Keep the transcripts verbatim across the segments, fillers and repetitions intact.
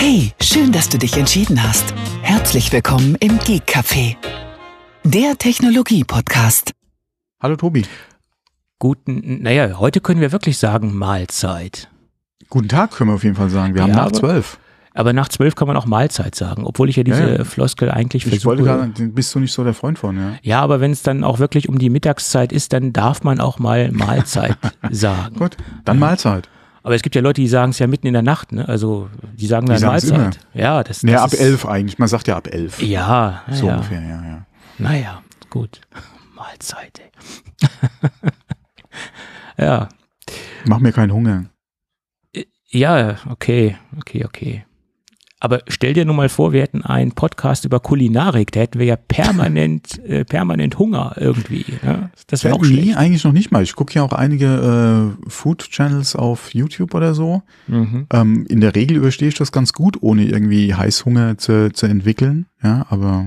Hey, schön, dass du dich entschieden hast. Herzlich willkommen im Geek Café, der Technologie-Podcast. Hallo Tobi. Guten, naja, heute können wir wirklich sagen Mahlzeit. Guten Tag können wir auf jeden Fall sagen. Wir haben Ja, nach aber- zwölf. Aber nach zwölf kann man auch Mahlzeit sagen, obwohl ich ja diese Ja, ja. Floskel eigentlich Ich versuche. wollte gerade, bist du nicht so der Freund von, ja? Ja, aber wenn es dann auch wirklich um die Mittagszeit ist, dann darf man auch mal Mahlzeit sagen. Gut, dann Mahlzeit. Aber es gibt ja Leute, die sagen es ja mitten in der Nacht, ne? Also die sagen dann Die sagen's Mahlzeit. Ja, das, das Ja, ab ist, elf eigentlich. Man sagt ja ab elf. Ja, So ja. ungefähr, ja, ja. Naja, gut. Mahlzeit, ey. Ja. Mach mir keinen Hunger. Ja, okay, okay, okay. Aber stell dir nur mal vor, wir hätten einen Podcast über Kulinarik, da hätten wir ja permanent, äh, permanent Hunger irgendwie. Ja? Das wäre Ja, auch schlecht. nee, eigentlich noch nicht mal. Ich gucke ja auch einige äh, Food-Channels auf YouTube oder so. Mhm. Ähm, in der Regel überstehe ich das ganz gut, ohne irgendwie Heißhunger zu, zu entwickeln. Ja, aber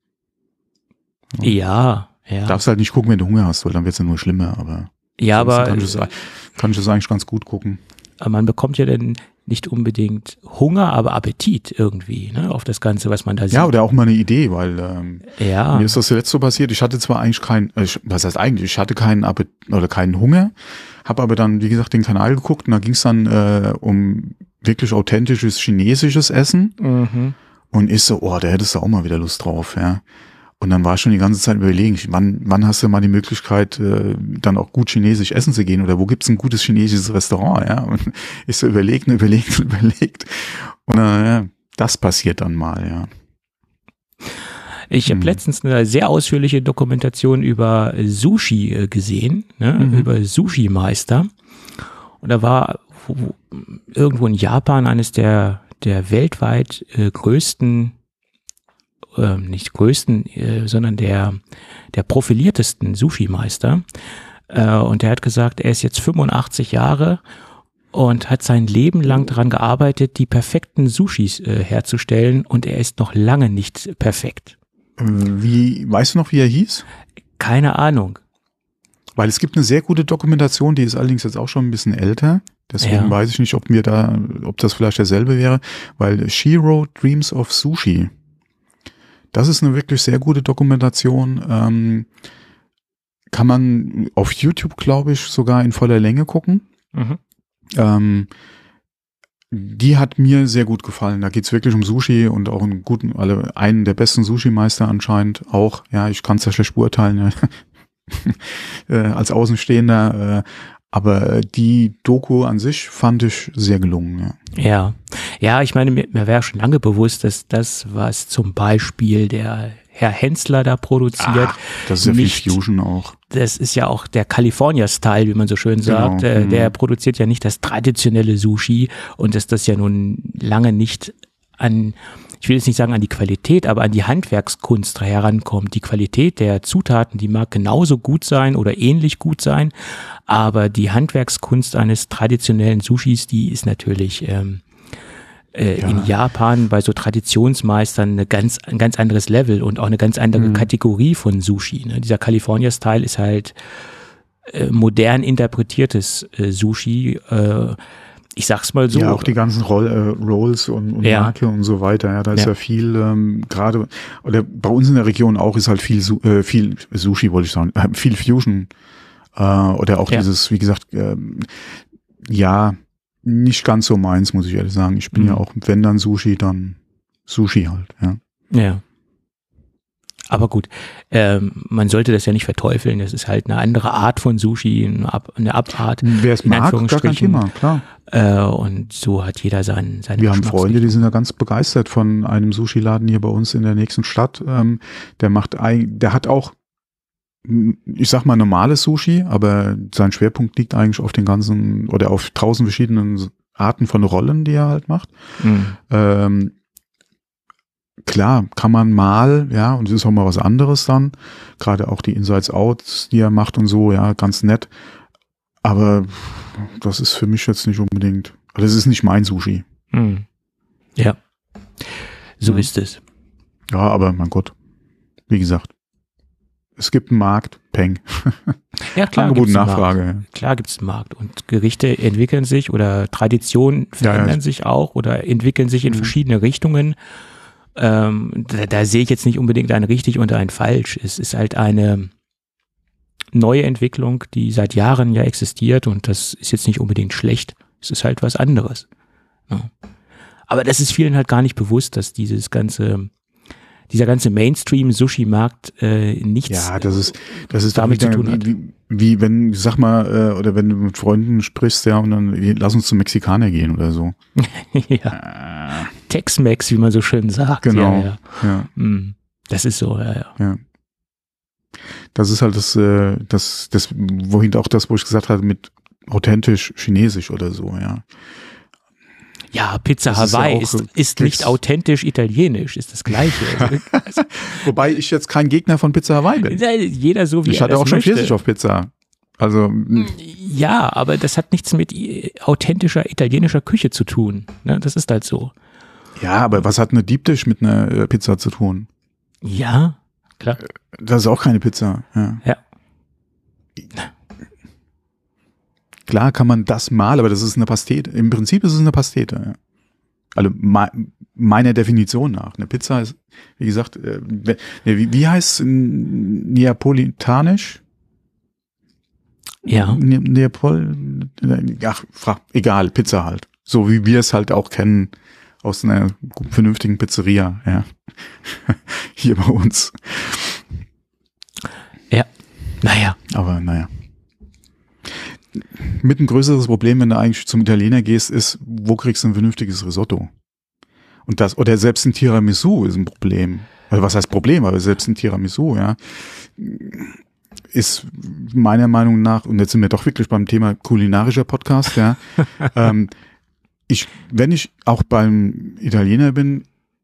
Ja, ja. darfst halt nicht gucken, wenn du Hunger hast, weil dann wird es ja nur schlimmer. Aber ja, ansonsten aber kann ich, das, kann ich das eigentlich ganz gut gucken. Aber man bekommt ja dann nicht unbedingt Hunger, aber Appetit irgendwie, ne, auf das Ganze, was man da sieht. Ja, oder auch mal eine Idee, weil ähm, Ja. mir ist das zuletzt so passiert. Ich hatte zwar eigentlich keinen, äh, was heißt eigentlich, ich hatte keinen Appetit oder keinen Hunger, habe aber dann, wie gesagt, den Kanal geguckt und da ging es dann äh, um wirklich authentisches chinesisches Essen Mhm. und ich so, oh, da hättest du auch mal wieder Lust drauf, ja. Und dann war ich schon die ganze Zeit überlegen, wann, wann hast du mal die Möglichkeit, äh, dann auch gut chinesisch essen zu gehen oder wo gibt's ein gutes chinesisches Restaurant, ja. Und ich so überlegt und überlegt und überlegt. Und äh, ja, das passiert dann mal, ja. Ich habe Mhm. letztens eine sehr ausführliche Dokumentation über Sushi äh, gesehen, ne, Mhm. über Sushi-Meister. Und da war wo, wo, irgendwo in Japan eines der, der weltweit äh, größten, äh, nicht größten, äh, sondern der, der profiliertesten Sushi-Meister. Äh, und der hat gesagt, er ist jetzt fünfundachtzig Jahre und hat sein Leben lang daran gearbeitet, die perfekten Sushis äh, herzustellen, und er ist noch lange nicht perfekt. Wie, weißt du noch, wie er hieß? Keine Ahnung. Weil es gibt eine sehr gute Dokumentation, die ist allerdings jetzt auch schon ein bisschen älter. Deswegen Ja. weiß ich nicht, ob mir da, ob das vielleicht derselbe wäre, weil Shiro Dreams of Sushi. Das ist eine wirklich sehr gute Dokumentation. Ähm, kann man auf YouTube, glaube ich, sogar in voller Länge gucken. Mhm. Ähm, die hat mir sehr gut gefallen. Da geht's wirklich um Sushi und auch einen guten, alle, einen der besten Sushi-Meister anscheinend auch. Ja, ich kann es ja schlecht beurteilen, ja. äh, als Außenstehender. Äh, aber die Doku an sich fand ich sehr gelungen. Ja, Ja, ja, ich meine, mir, mir wäre schon lange bewusst, dass das, was zum Beispiel der Herr Hensler da produziert, Ah, das ist ja viel nicht, Fusion auch. das ist ja auch der California-Style, wie man so schön sagt. Genau, Der, mhm. der produziert ja nicht das traditionelle Sushi, und dass das ja nun lange nicht an, ich will jetzt nicht sagen an die Qualität, aber an die Handwerkskunst herankommt. Die Qualität der Zutaten, die mag genauso gut sein oder ähnlich gut sein, aber die Handwerkskunst eines traditionellen Sushis, die ist natürlich ähm, äh, Ja. in Japan bei so Traditionsmeistern eine ganz, ein ganz anderes Level und auch eine ganz andere Mhm. Kategorie von Sushi. Ne? Dieser California-Style ist halt äh, modern interpretiertes äh, Sushi. Äh, ich sag's mal so. Ja, auch die ganzen Roll, äh, Rolls und, und Ja. Marke und so weiter. Ja, da ist Ja. ja, viel, ähm, gerade, oder bei uns in der Region auch ist halt viel, Su- äh, viel Sushi, wollte ich sagen, äh, viel Fusion. Äh, oder auch Ja. dieses, wie gesagt, ähm, ja, nicht ganz so meins, muss ich ehrlich sagen. Ich bin Mhm. ja auch, wenn dann Sushi, dann Sushi halt, ja. Ja. Aber gut, ähm, man sollte das ja nicht verteufeln. Das ist halt eine andere Art von Sushi, eine, Ab eine Abart. Wer es in mag, gar kein Anführungsstrichen. Thema, klar. Äh, und so hat jeder seinen, seine Wir haben Freunde, die Geschmacksrichtung. sind ja ganz begeistert von einem Sushi-Laden hier bei uns in der nächsten Stadt. Ähm, der macht, ein, der hat auch, ich sag mal, normales Sushi, aber sein Schwerpunkt liegt eigentlich auf den ganzen oder auf tausend verschiedenen Arten von Rollen, die er halt macht. Mhm. Ähm, klar, kann man mal, ja, und es ist auch mal was anderes dann. Gerade auch die Insides-Outs, die er macht und so, ja, ganz nett. Aber das ist für mich jetzt nicht unbedingt, also das ist nicht mein Sushi. Mhm. Ja, so Mhm. ist es. Ja, aber mein Gott, wie gesagt, es gibt einen Markt, Peng. Ja, klar. Angebot und gibt's einen Nachfrage. Markt. Klar gibt es einen Markt und Gerichte entwickeln sich oder Traditionen verändern Ja, ja. sich auch oder entwickeln sich in Mhm. verschiedene Richtungen. Ähm, da, da sehe ich jetzt nicht unbedingt ein richtig und ein falsch. Es ist halt eine neue Entwicklung, die seit Jahren ja existiert und das ist jetzt nicht unbedingt schlecht. Es ist halt was anderes. Ja. Aber das ist vielen halt gar nicht bewusst, dass dieses ganze dieser ganze Mainstream-Sushi-Markt äh, nichts Ja, das ist, das ist damit doch zu wieder tun hat. Wie, wie wenn, sag mal, äh, oder wenn du mit Freunden sprichst, ja, und dann lass uns zum Mexikaner gehen oder so. ja. Tex-Mex, wie man so schön sagt. Genau. Ja, ja. Ja, Hm. Das ist so, ja, ja. ja. Das ist halt das, äh, das, das, wohin auch das, wo ich gesagt habe, mit authentisch chinesisch oder so, ja. Ja, Pizza Das ist ja Hawaii auch ist, so ist, nicht nichts- authentisch italienisch, ist das Gleiche. Also, Wobei ich jetzt kein Gegner von Pizza Hawaii bin. jeder so wie Ich er hatte das auch schon möchte. Pfirsich auf Pizza. Also, mh, Ja, aber das hat nichts mit i- authentischer italienischer Küche zu tun. Ne? Das ist halt so. ja, aber was hat eine Deep Dish mit einer äh, Pizza zu tun? Ja, klar. Das ist auch keine Pizza. Ja. Ja. Klar kann man das mal, aber das ist eine Pastete. Im Prinzip ist es eine Pastete. Ja. Also me meiner Definition nach. Eine Pizza ist, wie gesagt, äh, we- nee, wie, wie heißt es neapolitanisch? Ja. Ne Neapol, ach, frag, egal, Pizza halt. So wie wir es halt auch kennen aus einer gut- vernünftigen Pizzeria, ja. Hier bei uns. Ja. Naja. Aber naja. Mit ein größeres Problem, wenn du eigentlich zum Italiener gehst, ist, wo kriegst du ein vernünftiges Risotto? Und das, oder selbst ein Tiramisu ist ein Problem. Also was heißt Problem? Aber selbst ein Tiramisu, ja, ist meiner Meinung nach, und jetzt sind wir doch wirklich beim Thema kulinarischer Podcast, ja, ähm, ich, wenn ich auch beim Italiener bin,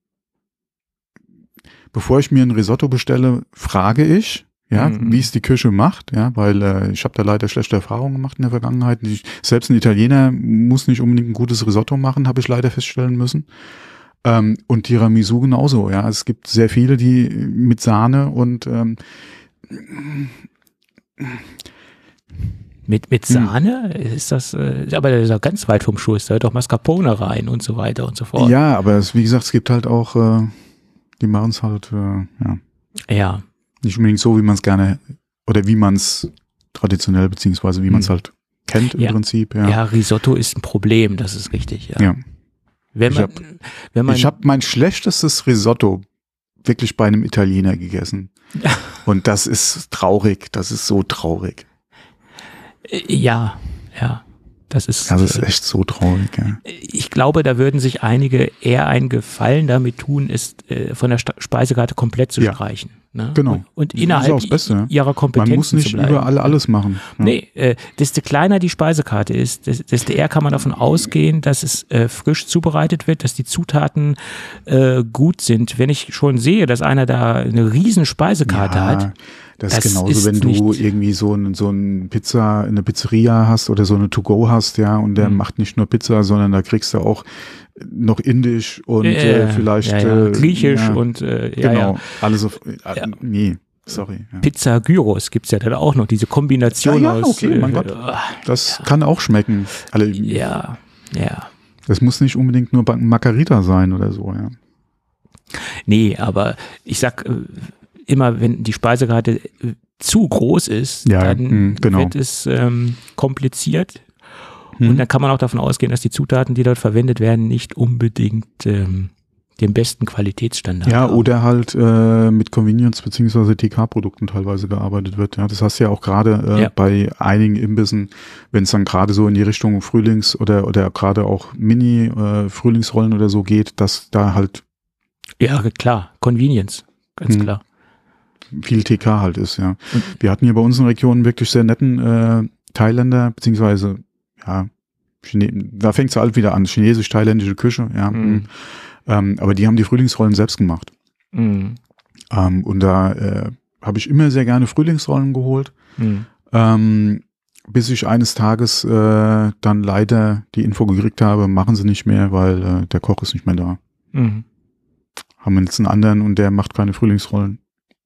bevor ich mir ein Risotto bestelle, frage ich, ja, Mhm. wie es die Küche macht, ja, weil äh, ich habe da leider schlechte Erfahrungen gemacht in der Vergangenheit. Ich, selbst ein Italiener muss nicht unbedingt ein gutes Risotto machen, habe ich leider feststellen müssen. Ähm, und Tiramisu genauso, ja. Es gibt sehr viele, die mit Sahne und ähm, Mit, mit Hm. Sahne ist das, äh, aber das ist ja ganz weit vom Schuss. Da hört doch Mascarpone rein und so weiter und so fort. ja, aber es, wie gesagt, es gibt halt auch, äh, die machen es halt, äh, ja, Ja. nicht unbedingt so, wie man es gerne oder wie man es traditionell beziehungsweise wie man es Hm. halt kennt im Ja. Prinzip, Ja. ja. Risotto ist ein Problem, das ist richtig. Ja. Ja. Wenn Ich man, hab- wenn man, Ich habe mein schlechtestes Risotto wirklich bei einem Italiener gegessen. Und das ist traurig, das ist so traurig. äh, ja, ja, das ist, Das ist echt so traurig, ja. ich glaube, da würden sich einige eher einen Gefallen damit tun, es äh, von der Sta- Speisekarte komplett zu Ja. streichen. Ne? Genau. Und, und Das ist innerhalb auch das Beste, ja. ihrer Kompetenzen Man muss nicht zu bleiben. überall alles machen. Ja. Nee, äh, desto kleiner die Speisekarte ist, des- desto eher kann man davon ausgehen, dass es äh, frisch zubereitet wird, dass die Zutaten äh, gut sind. Wenn ich schon sehe, dass einer da eine riesen Speisekarte Ja, hat, das, das ist genauso, ist wenn du nicht- irgendwie so ein, so ein Pizza, eine Pizzeria hast oder so eine To-Go hast, ja, und der Mhm. macht nicht nur Pizza, sondern da kriegst du auch noch Indisch und äh, äh, vielleicht ja, ja, äh, Griechisch ja, und äh, ja, genau, ja. alles auf, äh, Ja. nee, sorry. Ja. Pizza Gyros gibt's ja dann auch noch, diese Kombination Ja, ja, aus. okay, mein Gott. Das kann auch schmecken. Alle, Ja, ja. Das muss nicht unbedingt nur Margarita sein oder so, ja. Nee, aber ich sag äh, immer, wenn die Speisekarte äh, zu groß ist, Ja, dann mh, genau. wird es ähm, kompliziert. Hm. Und dann kann man auch davon ausgehen, dass die Zutaten, die dort verwendet werden, nicht unbedingt ähm, den besten Qualitätsstandard Ja, haben. oder halt äh, mit Convenience beziehungsweise T K-Produkten teilweise gearbeitet wird. Ja, das hast du ja auch gerade äh, Ja. bei einigen Imbissen, wenn es dann gerade so in die Richtung Frühlings- oder oder gerade auch Mini-Frühlingsrollen oder so geht, dass da halt Ja, klar, Convenience, ganz Hm. klar. viel T K halt ist, ja. Und- Wir hatten hier bei uns in der Region wirklich sehr netten äh, Thailänder, beziehungsweise, ja, Chine da fängt es halt wieder an, chinesisch-thailändische Küche, ja. Mhm. Ähm, aber die haben die Frühlingsrollen selbst gemacht. Mhm. Ähm, und da äh, habe ich immer sehr gerne Frühlingsrollen geholt, Mhm. ähm, bis ich eines Tages äh, dann leider die Info gekriegt habe, machen sie nicht mehr, weil äh, der Koch ist nicht mehr da. Mhm. Haben wir jetzt einen anderen und der macht keine Frühlingsrollen.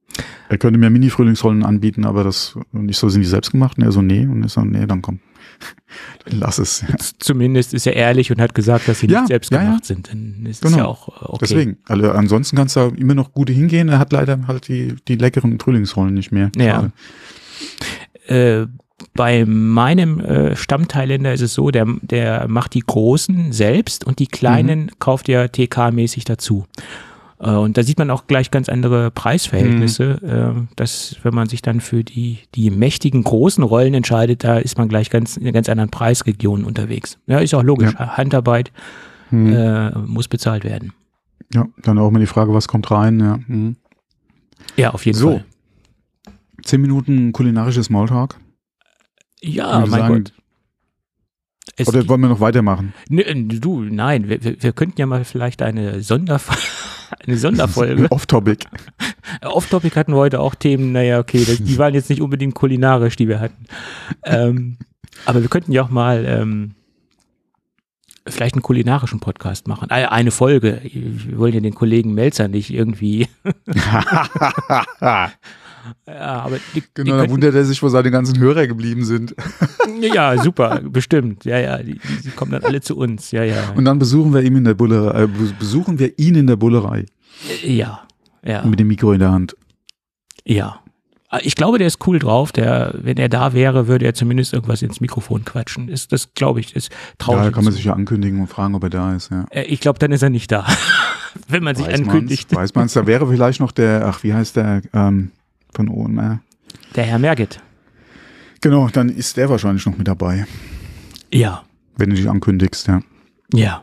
Er könnte mir Mini-Frühlingsrollen anbieten, aber das nicht so, sind die selbst gemacht? Und er so, nee. Und ich so, nee, dann komm. Dann lass es. Ja. Zumindest ist er ehrlich und hat gesagt, dass sie ja, nicht selbst ja, gemacht ja. sind. Dann ist genau. es ja auch okay. Deswegen. Also ansonsten kannst du immer noch gute hingehen. Er hat leider halt die, die leckeren Frühlingsrollen nicht mehr. Ja. Äh, bei meinem äh, Stammthailänder ist es so, der, der macht die großen selbst und die kleinen mhm. kauft er T K-mäßig dazu. Und da sieht man auch gleich ganz andere Preisverhältnisse, mhm. dass wenn man sich dann für die, die mächtigen großen Rollen entscheidet, da ist man gleich ganz in einer ganz anderen Preisregion unterwegs. Ja, ist auch logisch. Ja. Handarbeit mhm. äh, muss bezahlt werden. Ja, dann auch mal die Frage, was kommt rein. Ja, mhm. ja auf jeden so. Fall. Zehn Minuten kulinarisches Smalltalk. Ja, mein sagen, Gott. Es oder wollen wir noch weitermachen? Ne, du, nein, wir, wir, wir könnten ja mal vielleicht eine Sonderfolge Eine Sonderfolge. Off-Topic. Off-Topic hatten wir heute auch Themen, naja, okay, das, die waren jetzt nicht unbedingt kulinarisch, die wir hatten. Ähm, aber wir könnten ja auch mal ähm, vielleicht einen kulinarischen Podcast machen. Eine Folge. Wir wollen ja den Kollegen Melzer nicht irgendwie. ja, aber die, genau, da wundert er sich, wo seine ganzen Hörer geblieben sind. Ja, super, bestimmt. Ja, ja, die, die kommen dann alle zu uns. Ja, ja. Und dann besuchen wir ihn in der Bullerei, äh, besuchen wir ihn in der Bullerei. Ja, ja. Mit dem Mikro in der Hand. Ja. Ich glaube, der ist cool drauf. Der, wenn er da wäre, würde er zumindest irgendwas ins Mikrofon quatschen. Ist, das glaube ich, ist traurig. Ja, da kann man sich ja ankündigen und fragen, ob er da ist. Ja. Ich glaube, dann ist er nicht da. Wenn man sich weiß ankündigt. Man's, weiß man es, da wäre vielleicht noch der, ach, wie heißt der, ähm, von O M R? Der Herr Merget. Genau, dann ist der wahrscheinlich noch mit dabei. Ja. Wenn du dich ankündigst, ja. Ja.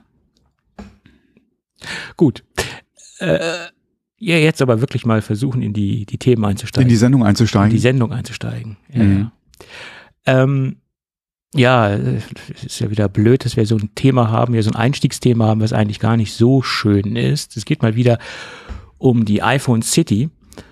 Gut. Äh, ja, jetzt aber wirklich mal versuchen, in die, die Themen einzusteigen. In die Sendung einzusteigen. In die Sendung einzusteigen. Ja, mhm. ja. Ähm, ja, es ist ja wieder blöd, dass wir so ein Thema haben, ja so ein Einstiegsthema haben, was eigentlich gar nicht so schön ist. Es geht mal wieder um die iPhone City.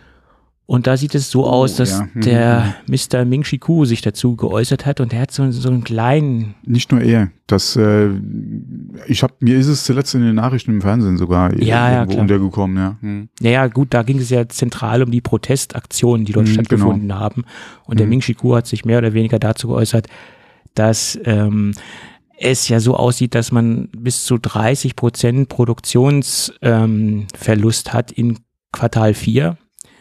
Und da sieht es so oh, aus, dass ja. mhm. der Mister Ming-Chi Kuo sich dazu geäußert hat und der hat so, so einen kleinen... Nicht nur er, das, äh, ich hab, mir ist es zuletzt in den Nachrichten im Fernsehen sogar ja, irgendwo ja, untergekommen. Ja. Hm. Naja, gut, da ging es ja zentral um die Protestaktionen, die dort hm, stattgefunden genau. haben. Und hm. der Ming-Chi Kuo hat sich mehr oder weniger dazu geäußert, dass ähm, es ja so aussieht, dass man bis zu dreißig Prozent Produktionsverlust ähm, hat in Quartal vier.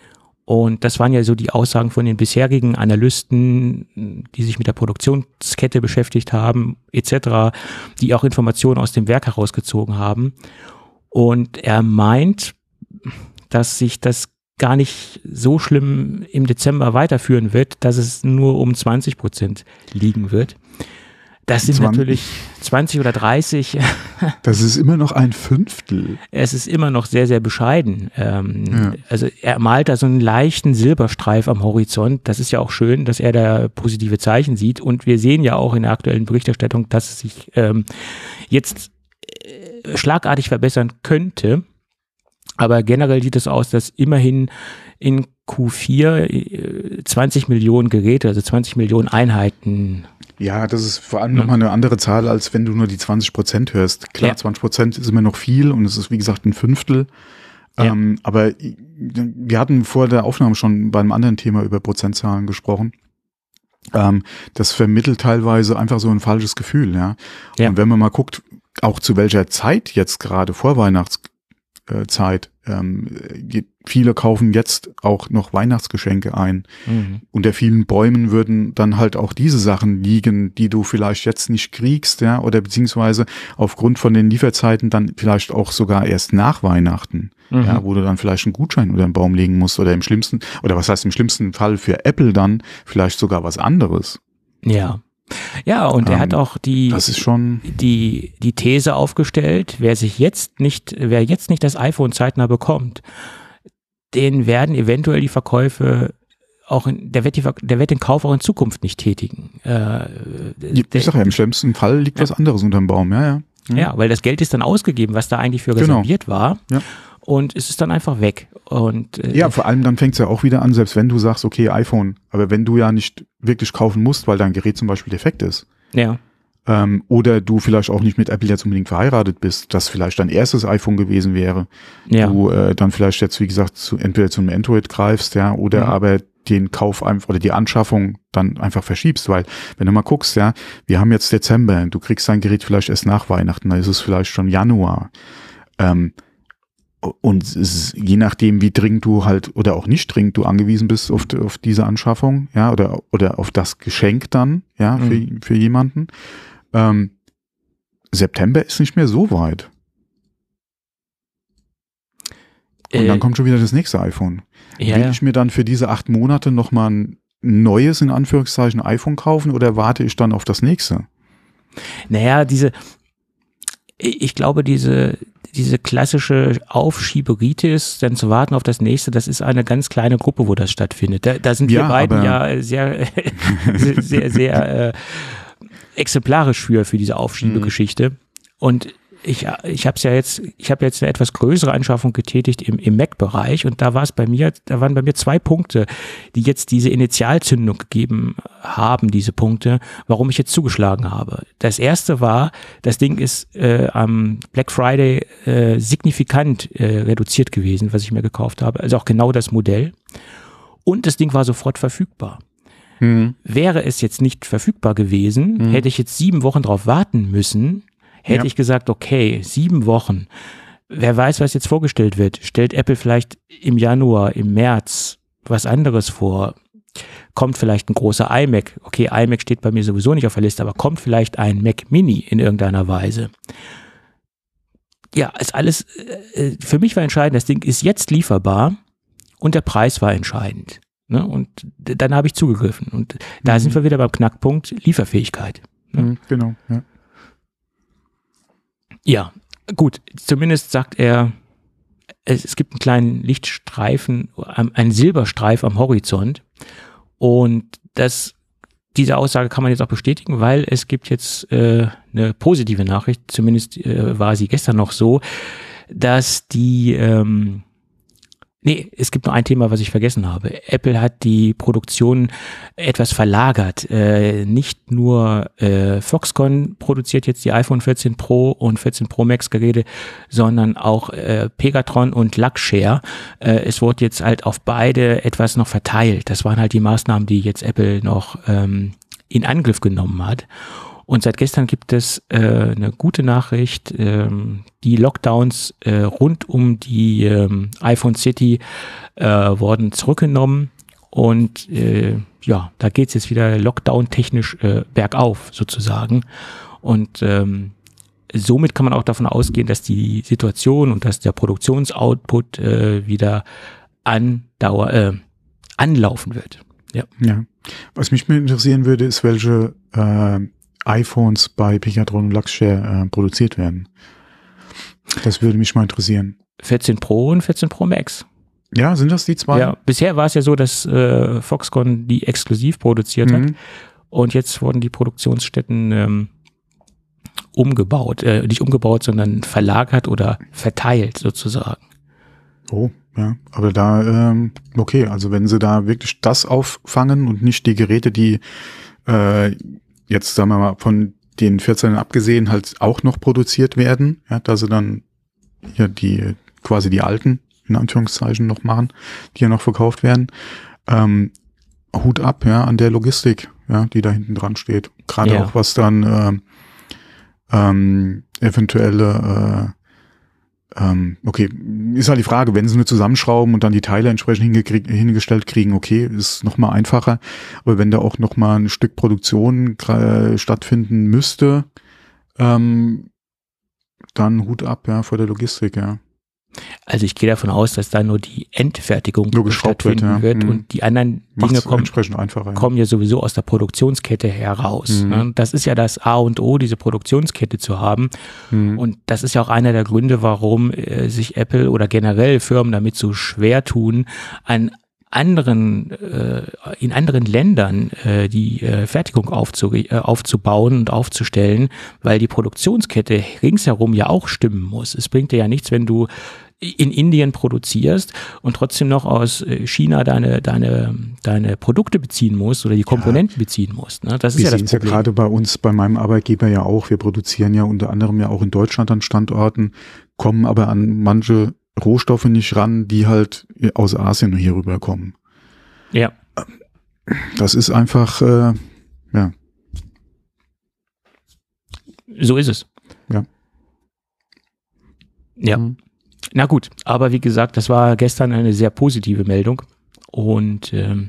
Und das waren ja so die Aussagen von den bisherigen Analysten, die sich mit der Produktionskette beschäftigt haben, et cetera, die auch Informationen aus dem Werk herausgezogen haben. Und er meint, dass sich das gar nicht so schlimm im Dezember weiterführen wird, dass es nur um zwanzig Prozent liegen wird. Das sind zwanzig natürlich zwanzig oder dreißig. Das ist immer noch ein Fünftel. Es ist immer noch sehr, sehr bescheiden. Ähm, ja. Also er malt da so einen leichten Silberstreif am Horizont. Das ist ja auch schön, dass er da positive Zeichen sieht. Und wir sehen ja auch in der aktuellen Berichterstattung, dass es sich ähm, jetzt äh, schlagartig verbessern könnte. Aber generell sieht es aus, dass immerhin in Q vier äh, zwanzig Millionen Geräte, also zwanzig Millionen Einheiten. Ja, das ist vor allem nochmal eine andere Zahl, als wenn du nur die zwanzig Prozent hörst. Klar, ja. zwanzig Prozent ist immer noch viel und es ist, wie gesagt, ein Fünftel. Ja. Ähm, aber wir hatten vor der Aufnahme schon bei einem anderen Thema über Prozentzahlen gesprochen. Ähm, das vermittelt teilweise einfach so ein falsches Gefühl, ja. ja. Und wenn man mal guckt, auch zu welcher Zeit jetzt gerade, vor Weihnachtszeit, ähm, viele kaufen jetzt auch noch Weihnachtsgeschenke ein. Mhm. Unter vielen Bäumen würden dann halt auch diese Sachen liegen, die du vielleicht jetzt nicht kriegst, ja, oder beziehungsweise aufgrund von den Lieferzeiten dann vielleicht auch sogar erst nach Weihnachten, mhm. ja, wo du dann vielleicht einen Gutschein unter den Baum legen musst oder im schlimmsten, oder was heißt im schlimmsten Fall für Apple dann vielleicht sogar was anderes. Ja. Ja, und er ähm, hat auch die, das ist schon die, die These aufgestellt, wer sich jetzt nicht, wer jetzt nicht das iPhone zeitnah bekommt, den werden eventuell die Verkäufe auch in, der wird die, der wird den Kauf auch in Zukunft nicht tätigen. Äh, ich der, sag ja, im schlimmsten Fall liegt ja. was anderes unterm Baum, ja, ja. Mhm. Ja, weil das Geld ist dann ausgegeben, was da eigentlich für reserviert genau. war. Ja. Und es ist dann einfach weg. Und äh, ja, vor allem dann fängt es ja auch wieder an, selbst wenn du sagst, okay, iPhone, aber wenn du ja nicht wirklich kaufen musst, weil dein Gerät zum Beispiel defekt ist. Ja. Ähm, oder du vielleicht auch nicht mit Apple jetzt unbedingt verheiratet bist, das vielleicht dein erstes iPhone gewesen wäre. Ja. Du äh, dann vielleicht jetzt, wie gesagt, zu, entweder zu einem Android greifst, ja, oder mhm. aber den Kauf einfach oder die Anschaffung dann einfach verschiebst, weil wenn du mal guckst, ja, wir haben jetzt Dezember, du kriegst dein Gerät vielleicht erst nach Weihnachten, dann ist es vielleicht schon Januar. Ähm, und es ist, je nachdem, wie dringend du halt oder auch nicht dringend du angewiesen bist auf, auf diese Anschaffung, ja, oder oder auf das Geschenk dann, ja, für, mhm. für jemanden. Ähm, September ist nicht mehr so weit. Und äh, dann kommt schon wieder das nächste iPhone. Ja, Will ich mir dann für diese acht Monate nochmal ein neues, in Anführungszeichen, iPhone kaufen oder warte ich dann auf das nächste? Naja, diese, ich glaube, diese, diese klassische Aufschieberitis, dann zu warten auf das nächste, das ist eine ganz kleine Gruppe, wo das stattfindet. Da, da sind wir ja, beiden ja sehr, sehr, sehr, sehr äh, exemplarisch für, für diese Aufschiebegeschichte. Mhm. Und ich, ich habe ja jetzt, ich habe jetzt eine etwas größere Anschaffung getätigt im, im Mac-Bereich und da war es bei mir, da waren bei mir zwei Punkte, die jetzt diese Initialzündung gegeben haben, diese Punkte, warum ich jetzt zugeschlagen habe. Das erste war, das Ding ist äh, am Black Friday äh, signifikant äh, reduziert gewesen, was ich mir gekauft habe, also auch genau das Modell. Und das Ding war sofort verfügbar. Hm. Wäre es jetzt nicht verfügbar gewesen, hm. hätte ich jetzt sieben Wochen drauf warten müssen, hätte ja. ich gesagt, okay, sieben Wochen, wer weiß, was jetzt vorgestellt wird. Stellt Apple vielleicht im Januar, im März was anderes vor? Kommt vielleicht ein großer iMac? Okay, iMac steht bei mir sowieso nicht auf der Liste, aber kommt vielleicht ein Mac Mini in irgendeiner Weise? Ja, ist alles, äh, für mich war entscheidend, das Ding ist jetzt lieferbar und der Preis war entscheidend. Ne? Und dann habe ich zugegriffen. Und da mhm. sind wir wieder beim Knackpunkt Lieferfähigkeit. Ne? Mhm, genau, ja. Ja, gut, zumindest sagt er, es, es gibt einen kleinen Lichtstreifen, einen Silberstreif am Horizont und das, diese Aussage kann man jetzt auch bestätigen, weil es gibt jetzt äh, eine positive Nachricht, zumindest äh, war sie gestern noch so, dass die, ähm, nee, es gibt nur ein Thema, was ich vergessen habe. Apple hat die Produktion etwas verlagert. Äh, nicht nur äh, Foxconn produziert jetzt die iPhone vierzehn Pro und vierzehn Pro Max Geräte, sondern auch äh, Pegatron und Luxshare. Äh, es wurde jetzt halt auf beide etwas noch verteilt. Das waren halt die Maßnahmen, die jetzt Apple noch ähm, in Angriff genommen hat. Und seit gestern gibt es äh, eine gute Nachricht, ähm, die Lockdowns äh, rund um die ähm, iPhone City äh, wurden zurückgenommen und äh, ja, da geht es jetzt wieder Lockdown-technisch äh, bergauf sozusagen und ähm, somit kann man auch davon ausgehen, dass die Situation und dass der Produktionsoutput äh, wieder andauer, äh, anlaufen wird. Ja. Ja. Was mich mehr interessieren würde, ist, welche äh, iPhones bei Pegatron und Luxshare äh, produziert werden. Das würde mich mal interessieren. vierzehn Pro und vierzehn Pro Max. Ja, sind das die zwei? Ja, bisher war es ja so, dass äh, Foxconn die exklusiv produziert mhm. hat und jetzt wurden die Produktionsstätten ähm, umgebaut, äh, nicht umgebaut, sondern verlagert oder verteilt sozusagen. Oh, ja, aber da, ähm, okay, also wenn sie da wirklich das auffangen und nicht die Geräte, die äh, jetzt, sagen wir mal, von den vierzehn abgesehen halt auch noch produziert werden, ja, dass sie dann ja die quasi die alten, in Anführungszeichen, noch machen, die ja noch verkauft werden. Ähm, Hut ab, ja, an der Logistik, ja, die da hinten dran steht. Gerade ja. auch was dann äh, ähm, eventuelle äh, ähm, okay, ist halt die Frage, wenn sie nur zusammenschrauben und dann die Teile entsprechend hingestellt kriegen, okay, ist nochmal einfacher. Aber wenn da auch nochmal ein Stück Produktion äh, stattfinden müsste, ähm, dann Hut ab, ja, vor der Logistik, ja. Also ich gehe davon aus, dass da nur die Endfertigung nur stattfinden wird, ja. wird und die anderen Dinge kommen, einfacher, ja. kommen ja sowieso aus der Produktionskette heraus. Mhm. Das ist ja das A und O, diese Produktionskette zu haben. Mhm. Und das ist ja auch einer der Gründe, warum äh, sich Apple oder generell Firmen damit so schwer tun, an anderen, äh, in anderen Ländern äh, die äh, Fertigung aufzu, äh, aufzubauen und aufzustellen, weil die Produktionskette ringsherum ja auch stimmen muss. Es bringt dir ja nichts, wenn du in Indien produzierst und trotzdem noch aus China deine, deine, deine Produkte beziehen musst oder die Komponenten ja. beziehen musst. Ne? Das ist Wir ja das sehen es Problem. ja gerade bei uns, bei meinem Arbeitgeber ja auch. Wir produzieren ja unter anderem ja auch in Deutschland an Standorten, kommen aber an manche Rohstoffe nicht ran, die halt aus Asien hier rüberkommen. Ja. Das ist einfach, äh, ja. So ist es. Ja. Ja. Mhm. Na gut, aber wie gesagt, das war gestern eine sehr positive Meldung und ähm,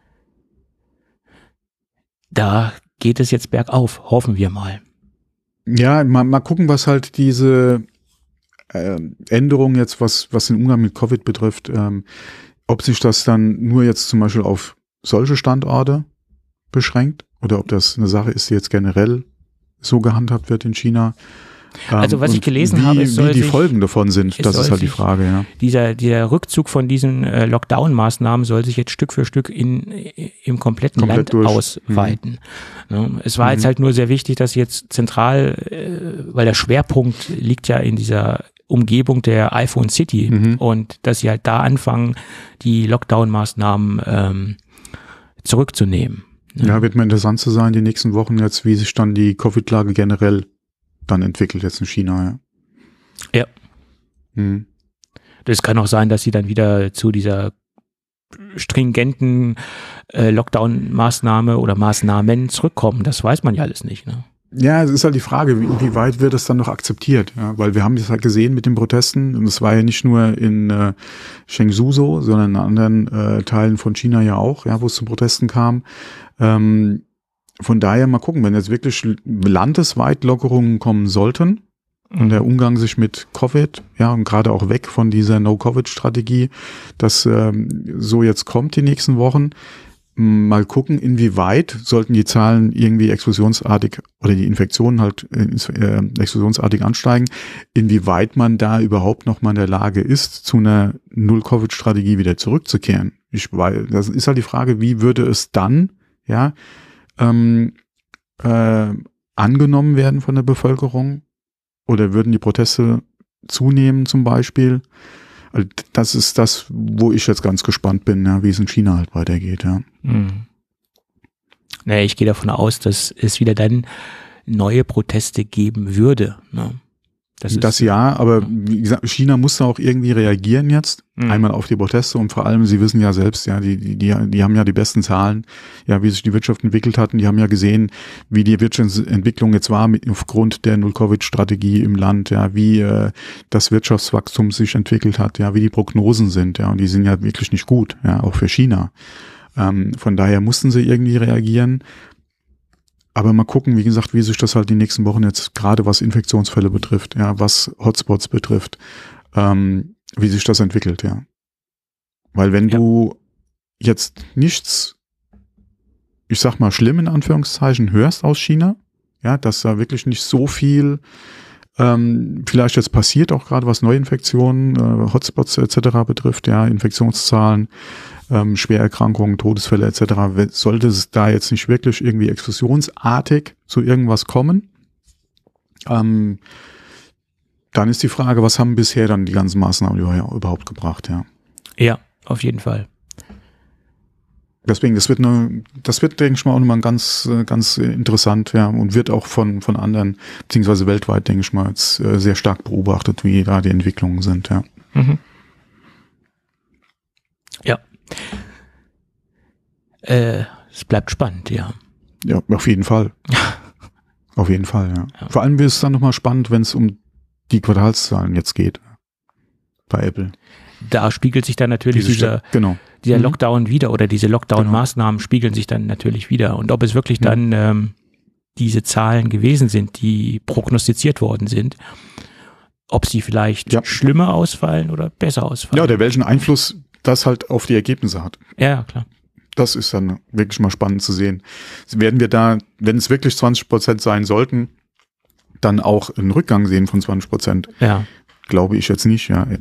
da geht es jetzt bergauf, hoffen wir mal. Ja, mal, mal gucken, was halt diese äh, Änderung jetzt, was, was den Umgang mit Covid betrifft, ähm, ob sich das dann nur jetzt zum Beispiel auf solche Standorte beschränkt oder ob das eine Sache ist, die jetzt generell so gehandhabt wird in China. Also was ich gelesen wie, habe, es soll wie die sich, Folgen davon sind, das ist halt die Frage. Ja. Dieser, dieser Rückzug von diesen äh, Lockdown-Maßnahmen soll sich jetzt Stück für Stück in, im kompletten Komplett Land durch. ausweiten. Mhm. Ne? Es war mhm. jetzt halt nur sehr wichtig, dass jetzt zentral, äh, weil der Schwerpunkt liegt ja in dieser Umgebung der iPhone City mhm. und dass sie halt da anfangen, die Lockdown-Maßnahmen ähm, zurückzunehmen. Ne? Ja, wird mal interessant zu sein, die nächsten Wochen jetzt, wie sich dann die Covid-Lage generell dann entwickelt jetzt in China, ja. Ja. Hm. Das kann auch sein, dass sie dann wieder zu dieser stringenten äh, Lockdown-Maßnahme oder Maßnahmen zurückkommen. Das weiß man ja alles nicht, ne? Ja, es ist halt die Frage, inwieweit wird das dann noch akzeptiert? Ja, weil wir haben das halt gesehen mit den Protesten und es war ja nicht nur in äh, Chengdu so, sondern in anderen äh, Teilen von China ja auch, ja, wo es zu Protesten kam. Ähm, Von daher mal gucken, wenn jetzt wirklich landesweit Lockerungen kommen sollten und der Umgang sich mit Covid, ja, und gerade auch weg von dieser No-Covid-Strategie, das ähm, so jetzt kommt die nächsten Wochen, mal gucken, inwieweit sollten die Zahlen irgendwie explosionsartig oder die Infektionen halt äh, explosionsartig ansteigen, inwieweit man da überhaupt noch mal in der Lage ist, zu einer Null-Covid-Strategie wieder zurückzukehren. Ich, weil, das ist halt die Frage, wie würde es dann, ja, Ähm, äh, angenommen werden von der Bevölkerung oder würden die Proteste zunehmen zum Beispiel. Also das ist das, wo ich jetzt ganz gespannt bin, ja, wie es in China halt weitergeht. Ja. Hm. Naja, ich gehe davon aus, dass es wieder dann neue Proteste geben würde. Ne? Das, das ist, ja, aber wie gesagt, China muss da auch irgendwie reagieren jetzt, mhm. einmal auf die Proteste und vor allem, Sie wissen ja selbst, ja, die, die, die haben ja die besten Zahlen, ja, wie sich die Wirtschaft entwickelt hat und die haben ja gesehen, wie die Wirtschaftsentwicklung jetzt war mit, aufgrund der Null-Covid-Strategie im Land, ja, wie äh, das Wirtschaftswachstum sich entwickelt hat, ja, wie die Prognosen sind, ja, und die sind ja wirklich nicht gut, ja, auch für China. Ähm, von daher mussten sie irgendwie reagieren. Aber mal gucken, wie gesagt, wie sich das halt die nächsten Wochen jetzt gerade was Infektionsfälle betrifft, ja, was Hotspots betrifft, ähm, wie sich das entwickelt, ja. Weil wenn ja. du jetzt nichts, ich sag mal, schlimm in Anführungszeichen hörst aus China, ja, dass da wirklich nicht so viel ähm, vielleicht jetzt passiert, auch gerade was Neuinfektionen, äh, Hotspots et cetera betrifft, ja, Infektionszahlen, Ähm, Schwererkrankungen, Todesfälle et cetera. Sollte es da jetzt nicht wirklich irgendwie explosionsartig zu irgendwas kommen, ähm, dann ist die Frage, was haben bisher dann die ganzen Maßnahmen überhaupt gebracht, ja? Ja, auf jeden Fall. Deswegen, das wird eine, das wird, denke ich mal, auch nochmal ganz, ganz interessant, ja, und wird auch von, von anderen, beziehungsweise weltweit, denke ich mal, jetzt äh, sehr stark beobachtet, wie da die Entwicklungen sind, ja. Mhm. Ja. Äh, es bleibt spannend, ja. Ja, auf jeden Fall. Auf jeden Fall, ja. ja. Vor allem wird es dann nochmal spannend, wenn es um die Quartalszahlen jetzt geht. Bei Apple. Da spiegelt sich dann natürlich diese dieser, genau. dieser mhm. Lockdown wieder oder diese Lockdown-Maßnahmen genau. spiegeln sich dann natürlich wieder. Und ob es wirklich ja. dann ähm, diese Zahlen gewesen sind, die prognostiziert worden sind, ob sie vielleicht ja. schlimmer ausfallen oder besser ausfallen. Ja, oder welchen Einfluss das halt auf die Ergebnisse hat. Ja, klar. Das ist dann wirklich mal spannend zu sehen. Werden wir da, wenn es wirklich zwanzig Prozent sein sollten, dann auch einen Rückgang sehen von zwanzig Prozent? Ja. Glaube ich jetzt nicht, ja.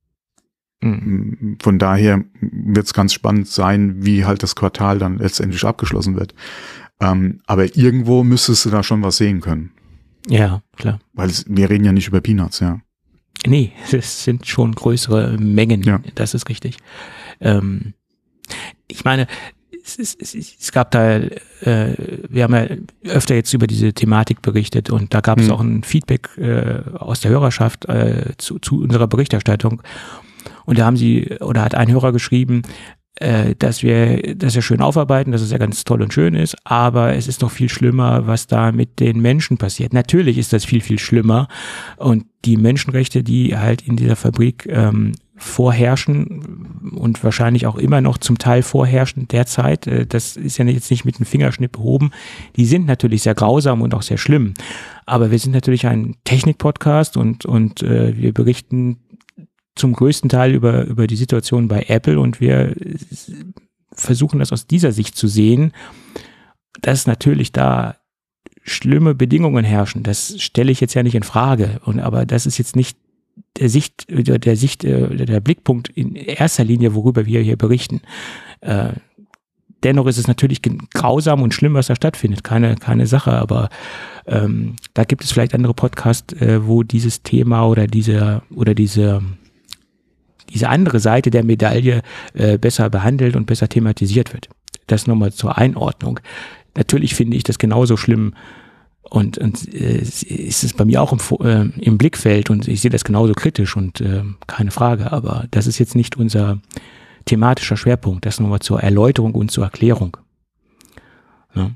Mhm. Von daher wird es ganz spannend sein, wie halt das Quartal dann letztendlich abgeschlossen wird. Ähm, aber irgendwo müsstest du da schon was sehen können. Ja, klar. Weil es, wir reden ja nicht über Peanuts, ja. Nee, es sind schon größere Mengen, Ja. das ist richtig. Ähm, ich meine, es, es, es, es gab da, äh, wir haben ja öfter jetzt über diese Thematik berichtet und da gab es Hm. auch ein Feedback äh, aus der Hörerschaft äh, zu, zu unserer Berichterstattung. Und da haben sie, oder hat ein Hörer geschrieben, äh, dass wir das ja schön aufarbeiten, dass es ja ganz toll und schön ist, aber es ist noch viel schlimmer, was da mit den Menschen passiert. Natürlich ist das viel, viel schlimmer und die Menschenrechte, die halt in dieser Fabrik ähm, vorherrschen und wahrscheinlich auch immer noch zum Teil vorherrschen derzeit, äh, das ist ja jetzt nicht mit dem Fingerschnipp behoben, die sind natürlich sehr grausam und auch sehr schlimm, aber wir sind natürlich ein Technik-Podcast und, und äh, wir berichten zum größten Teil über, über die Situation bei Apple und wir versuchen das aus dieser Sicht zu sehen, dass natürlich da schlimme Bedingungen herrschen. Das stelle ich jetzt ja nicht in Frage. Und, aber das ist jetzt nicht der Sicht, der, der Sicht, der Blickpunkt in erster Linie, worüber wir hier berichten. Äh, dennoch ist es natürlich grausam und schlimm, was da stattfindet. Keine, keine Sache, aber ähm, da gibt es vielleicht andere Podcasts, äh, wo dieses Thema oder diese, oder diese diese andere Seite der Medaille äh, besser behandelt und besser thematisiert wird. Das nochmal zur Einordnung. Natürlich finde ich das genauso schlimm und, und äh, ist es bei mir auch im, äh, im Blickfeld und ich sehe das genauso kritisch und äh, keine Frage, aber das ist jetzt nicht unser thematischer Schwerpunkt. Das nochmal zur Erläuterung und zur Erklärung. Ja.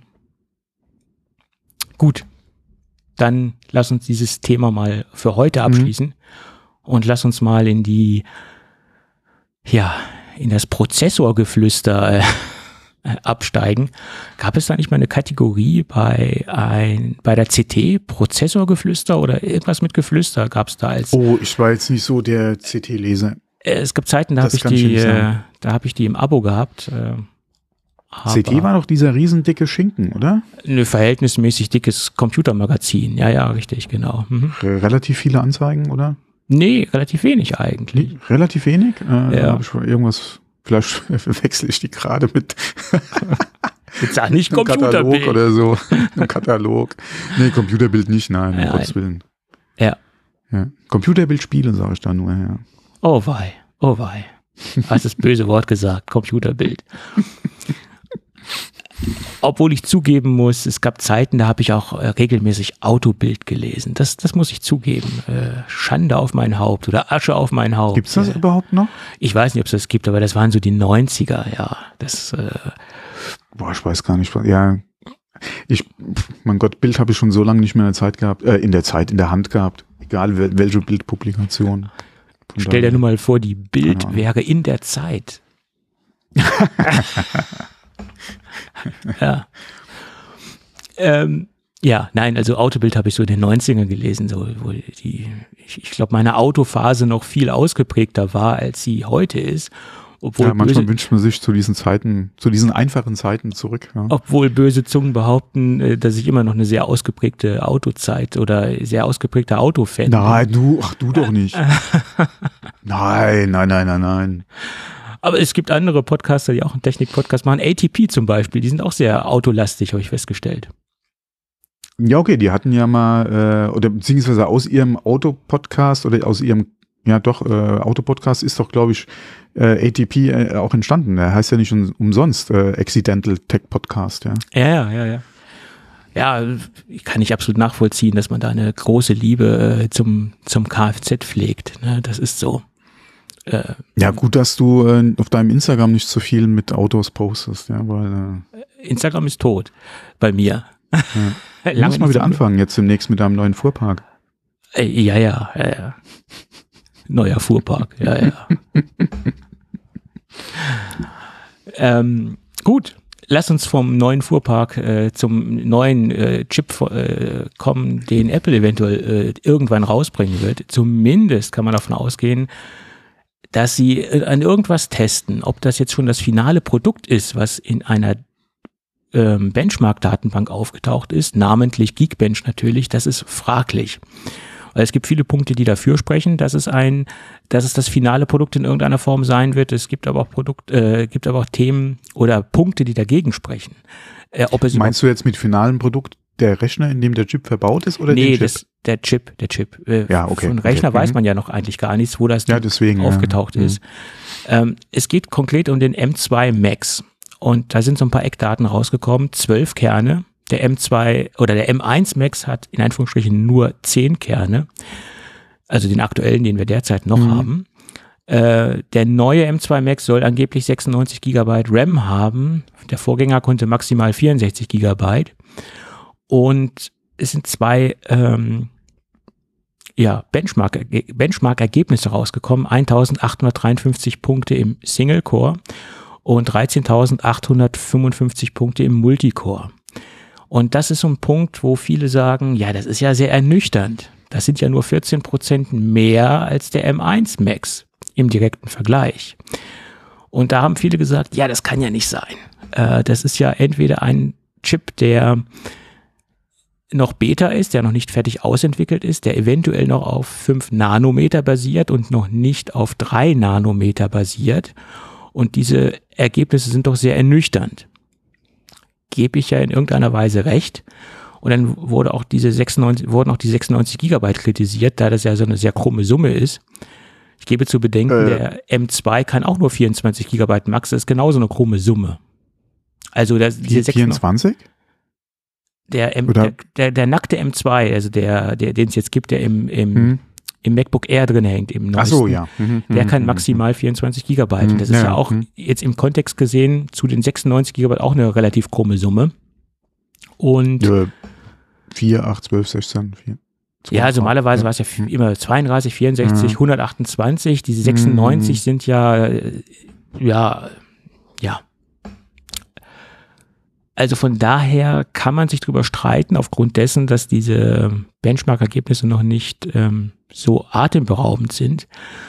Gut, dann lass uns dieses Thema mal für heute abschließen mhm. und lass uns mal in die ja, in das Prozessorgeflüster äh, absteigen. Gab es da nicht mal eine Kategorie bei ein bei der C T, Prozessorgeflüster oder irgendwas mit Geflüster gab es da als? Oh, ich war jetzt nicht so der C T-Leser. Äh, es gibt Zeiten, da habe ich die, äh, da habe ich die im Abo gehabt. Äh, C T war doch dieser riesendicke Schinken, oder? Ein verhältnismäßig dickes Computermagazin. Ja, ja, richtig, genau. Mhm. Relativ viele Anzeigen, oder? Nee, relativ wenig eigentlich. Relativ wenig? Äh, ja. Habe ich irgendwas, vielleicht wechsle ich die gerade mit Jetzt auch nicht einem Computerbild Katalog oder so. Ein Katalog. Nee, Computerbild nicht, nein, um ja, Gottes Willen. Ja. ja. Computerbildspiele, sage ich da nur, ja. Oh wei, oh wei. Hast das böse Wort gesagt, Computerbild. Obwohl ich zugeben muss, es gab Zeiten, da habe ich auch äh, regelmäßig Autobild gelesen. Das, das muss ich zugeben. Äh, Schande auf mein Haupt oder Asche auf mein Haupt. Gibt's das äh, überhaupt noch? Ich weiß nicht, ob es das gibt, aber das waren so die neunziger, ja. Das, äh, Boah, ich weiß gar nicht. Ja, ich, mein Gott, Bild habe ich schon so lange nicht mehr in der Zeit gehabt, äh, in der Zeit, in der Hand gehabt. Egal welche Bildpublikation. Von stell dir nur mal vor, die Bild Keine wäre in der Zeit. ja. Ähm, ja, nein, also Autobild habe ich so in den neunzigern gelesen, so, wo die, ich, ich glaube, meine Autophase noch viel ausgeprägter war, als sie heute ist. Obwohl ja, manchmal böse, wünscht man sich zu diesen Zeiten, zu diesen einfachen Zeiten zurück. Ja. Obwohl böse Zungen behaupten, dass ich immer noch eine sehr ausgeprägte Autozeit oder sehr ausgeprägter Autofan bin. Nein, du, ach du doch nicht. nein, nein, nein, nein, nein. Aber es gibt andere Podcaster, die auch einen Technik-Podcast machen. A T P zum Beispiel, die sind auch sehr autolastig, habe ich festgestellt. Ja, okay, die hatten ja mal, äh, oder beziehungsweise aus ihrem Autopodcast oder aus ihrem, ja doch, äh, Autopodcast ist doch, glaube ich, äh, A T P äh, auch entstanden. Der heißt ja nicht umsonst äh, Accidental Tech Podcast, ja. Ja, ja, ja, ja. Ja, kann ich absolut nachvollziehen, dass man da eine große Liebe äh, zum, zum Kfz pflegt. Ne? Das ist so. Äh, ja, gut, dass du äh, auf deinem Instagram nicht so viel mit Autos postest, ja, weil äh, Instagram ist tot bei mir. Ja. Du musst mal wieder anfangen, jetzt demnächst mit deinem neuen Fuhrpark. Äh, ja, ja, ja, ja. Neuer Fuhrpark, ja, ja. ähm, gut, lass uns vom neuen Fuhrpark äh, zum neuen äh, Chip äh, kommen, den Apple eventuell äh, irgendwann rausbringen wird. Zumindest kann man davon ausgehen, dass sie an irgendwas testen. Ob das jetzt schon das finale Produkt ist, was in einer ähm, Benchmark-Datenbank aufgetaucht ist, namentlich Geekbench natürlich, das ist fraglich. Weil es gibt viele Punkte, die dafür sprechen, dass es ein, dass es das finale Produkt in irgendeiner Form sein wird. Es gibt aber auch Produkt, äh, gibt aber auch Themen oder Punkte, die dagegen sprechen. Äh, ob es Meinst du jetzt mit finalem Produkt der Rechner, in dem der Chip verbaut ist, oder nee, den Chip? Das, der Chip, der Chip. Äh, ja, okay. Von Rechner okay. weiß mhm. man ja noch eigentlich gar nichts, wo das ja, deswegen, aufgetaucht ja. ist. Mhm. Ähm, es geht konkret um den M zwei Max. Und da sind so ein paar Eckdaten rausgekommen. Zwölf Kerne. Der M zwei oder der M eins Max hat in Anführungsstrichen nur zehn Kerne. Also den aktuellen, den wir derzeit noch mhm. haben. Äh, der neue M zwei Max soll angeblich sechsundneunzig Gigabyte RAM haben. Der Vorgänger konnte maximal vierundsechzig Gigabyte. Und es sind zwei ähm, ja, Benchmark, Benchmark-Ergebnisse rausgekommen. eintausendachthundertdreiundfünfzig Punkte im Single-Core und dreizehntausendachthundertfünfundfünfzig Punkte im Multicore. Und das ist so ein Punkt, wo viele sagen, ja, das ist ja sehr ernüchternd. Das sind ja nur vierzehn Prozent mehr als der M eins Max im direkten Vergleich. Und da haben viele gesagt, ja, das kann ja nicht sein. Äh, das ist ja entweder ein Chip, der noch Beta ist, der noch nicht fertig ausentwickelt ist, der eventuell noch auf fünf Nanometer basiert und noch nicht auf drei Nanometer basiert. Und diese Ergebnisse sind doch sehr ernüchternd. Gebe ich ja in irgendeiner Weise recht. Und dann wurde auch diese sechsundneunzig, wurden auch die sechsundneunzig Gigabyte kritisiert, da das ja so eine sehr krumme Summe ist. Ich gebe zu bedenken, äh. der M zwei kann auch nur vierundzwanzig Gigabyte Max, das ist genauso eine krumme Summe. Also das, diese vierundzwanzig? Der, M, der, der, der nackte M zwei, also der, der, den es jetzt gibt, der im, im, hm. im MacBook Air drin hängt, im neuesten, Ach so, ja. Mhm, der kann maximal vierundzwanzig Gigabyte. Mhm, Und das ist ja, ja auch mhm. jetzt im Kontext gesehen zu den sechsundneunzig Gigabyte auch eine relativ krumme Summe. Und ja, vier, acht, zwölf, sechzehn, vier. Ja, also normalerweise ja. war es ja immer zweiunddreißig, vierundsechzig, mhm. hundertachtundzwanzig. Diese sechsundneunzig mhm. sind ja, ja, ja. Also von daher kann man sich drüber streiten, aufgrund dessen, dass diese Benchmark-Ergebnisse noch nicht ähm, so atemberaubend sind.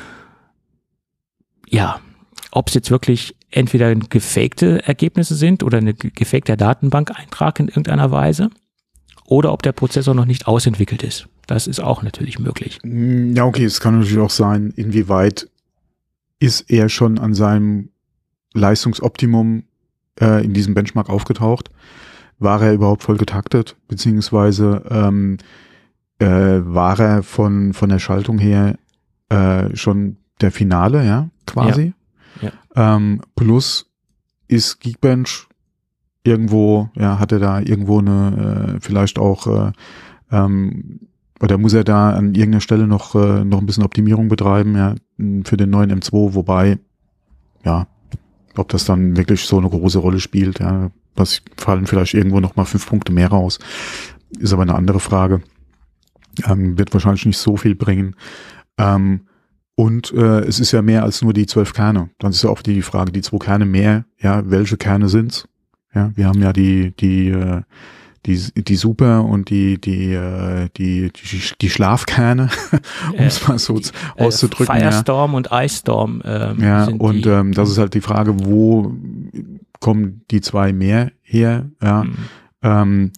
Ja, ob es jetzt wirklich entweder gefakte Ergebnisse sind oder eine gefakter Datenbankeintrag in irgendeiner Weise oder ob der Prozessor noch nicht ausentwickelt ist. Das ist auch natürlich möglich. Ja, okay, es kann natürlich auch sein, inwieweit ist er schon an seinem Leistungsoptimum äh, in diesem Benchmark aufgetaucht? War er überhaupt voll getaktet? Beziehungsweise ähm, äh, war er von, von der Schaltung her äh, schon der Finale, ja, quasi? Ja. Ja. Ähm, plus ist Geekbench irgendwo, ja, hat er da irgendwo eine, äh, vielleicht auch, äh, ähm, oder muss er da an irgendeiner Stelle noch, äh, noch ein bisschen Optimierung betreiben, ja, für den neuen M zwei, wobei, ja, ob das dann wirklich so eine große Rolle spielt, ja, das fallen vielleicht irgendwo noch mal fünf Punkte mehr raus, ist aber eine andere Frage, ähm, wird wahrscheinlich nicht so viel bringen, ähm, und äh, es ist ja mehr als nur die zwölf Kerne, dann ist ja oft die Frage, die zwei Kerne mehr, ja, welche Kerne sind's? Ja, wir haben ja die, die, die, die Super und die, die, die, die, die Schlafkerne, um es mal so äh, auszudrücken. Firestorm ja. und Ice Storm. Ähm, ja, sind und die, ähm, das ist halt die Frage, wo kommen die zwei mehr her? Ja, mhm. ähm,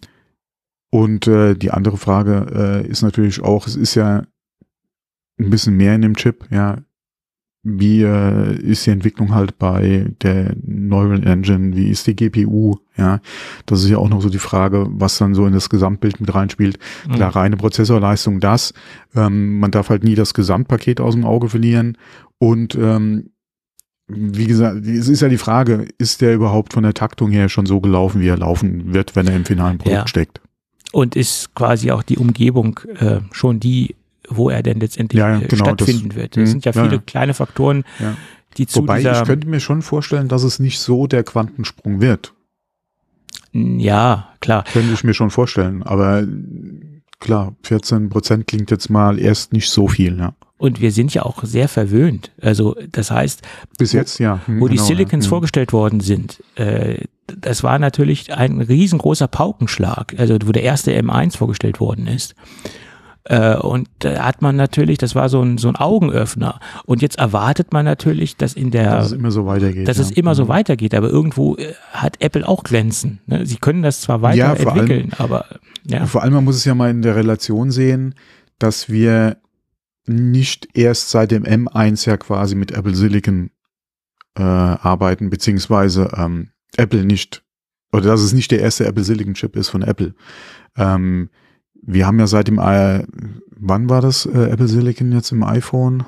und äh, die andere Frage äh, ist natürlich auch, es ist ja ein bisschen mehr in dem Chip, ja. Wie äh, ist die Entwicklung halt bei der Neural Engine? Wie ist die G P U? Ja, das ist ja auch noch so die Frage, was dann so in das Gesamtbild mit reinspielt. Mhm. Klar, reine Prozessorleistung, das. Ähm, man darf halt nie das Gesamtpaket aus dem Auge verlieren. Und ähm, wie gesagt, es ist ja die Frage, ist der überhaupt von der Taktung her schon so gelaufen, wie er laufen wird, wenn er im finalen Produkt ja. steckt? Und ist quasi auch die Umgebung äh, schon die, wo er denn letztendlich ja, ja, genau, stattfinden das, wird. Es sind ja viele ja, ja. kleine Faktoren, ja. die zu Wobei, dieser... ich könnte mir schon vorstellen, dass es nicht so der Quantensprung wird. Ja, klar. Könnte ich mir schon vorstellen, aber klar, vierzehn Prozent klingt jetzt mal erst nicht so viel, ja. Und wir sind ja auch sehr verwöhnt. Also das heißt, bis jetzt, wo, ja. Hm, wo genau, die Silicons ja. vorgestellt worden sind, äh, das war natürlich ein riesengroßer Paukenschlag, also wo der erste M eins vorgestellt worden ist. Äh, und da hat man natürlich, das war so ein, so ein Augenöffner. Und jetzt erwartet man natürlich, dass in der, dass es immer so weitergeht. Dass ja. es immer mhm. so weitergeht, aber irgendwo äh, hat Apple auch Grenzen. Ne? Sie können das zwar weiterentwickeln, ja, aber ja. Vor allem, man muss es ja mal in der Relation sehen, dass wir nicht erst seit dem M eins ja quasi mit Apple Silicon äh, arbeiten, beziehungsweise ähm, Apple nicht oder dass es nicht der erste Apple Silicon Chip ist von Apple. Ähm, wir haben ja seit dem, äh, wann war das äh, Apple Silicon jetzt im iPhone?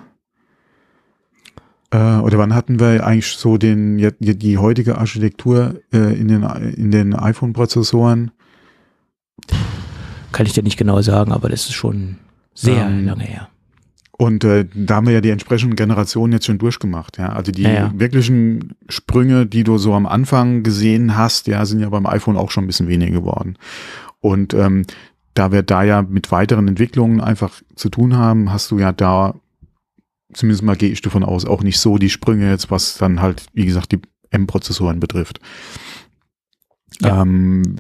Äh, oder wann hatten wir eigentlich so den die, die heutige Architektur äh, in den in den iPhone-Prozessoren? Kann ich dir nicht genau sagen, aber das ist schon sehr ähm, lange her. Und äh, da haben wir ja die entsprechenden Generationen jetzt schon durchgemacht. Ja, also die ja, ja. wirklichen Sprünge, die du so am Anfang gesehen hast, ja, sind ja beim iPhone auch schon ein bisschen weniger geworden. Und ähm, da wir da ja mit weiteren Entwicklungen einfach zu tun haben, hast du ja da, zumindest mal gehe ich davon aus, auch nicht so die Sprünge jetzt, was dann halt, wie gesagt, die M-Prozessoren betrifft. Ja. Ähm,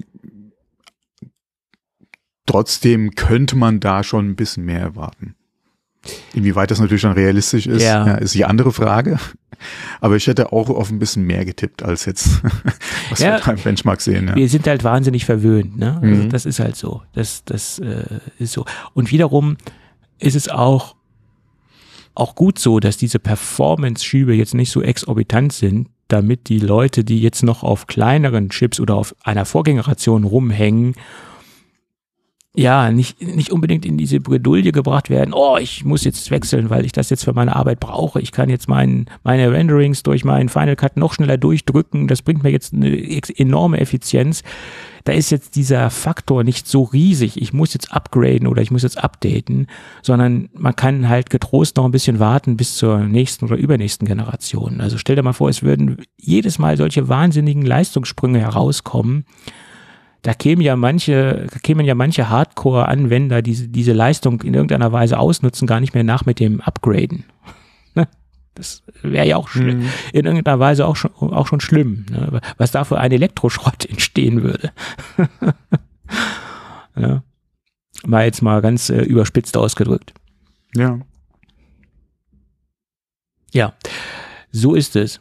trotzdem könnte man da schon ein bisschen mehr erwarten. Inwieweit das natürlich dann realistisch ist, ja. Ja, ist die andere Frage. Aber ich hätte auch auf ein bisschen mehr getippt, als jetzt, was ja, wir beim Benchmark sehen. Ja. Wir sind halt wahnsinnig verwöhnt. Ne? Also mhm. Das ist halt so. Das, das äh, ist so. Und wiederum ist es auch, auch gut so, dass diese Performance-Schübe jetzt nicht so exorbitant sind, damit die Leute, die jetzt noch auf kleineren Chips oder auf einer Vorgeneration rumhängen, ja, nicht, nicht unbedingt in diese Bredouille gebracht werden, oh, ich muss jetzt wechseln, weil ich das jetzt für meine Arbeit brauche. Ich kann jetzt mein, meine Renderings durch meinen Final Cut noch schneller durchdrücken. Das bringt mir jetzt eine enorme Effizienz. Da ist jetzt dieser Faktor nicht so riesig. Ich muss jetzt upgraden oder ich muss jetzt updaten, sondern man kann halt getrost noch ein bisschen warten bis zur nächsten oder übernächsten Generation. Also stell dir mal vor, es würden jedes Mal solche wahnsinnigen Leistungssprünge herauskommen. Da kämen ja manche, kämen ja manche Hardcore-Anwender, die diese, diese Leistung in irgendeiner Weise ausnutzen, gar nicht mehr nach mit dem Upgraden. Das wäre ja auch schlimm, mhm. in irgendeiner Weise auch schon, auch schon schlimm, ne? Was da für ein Elektroschrott entstehen würde. Ja. Mal jetzt mal ganz äh, überspitzt ausgedrückt. Ja. Ja, so ist es.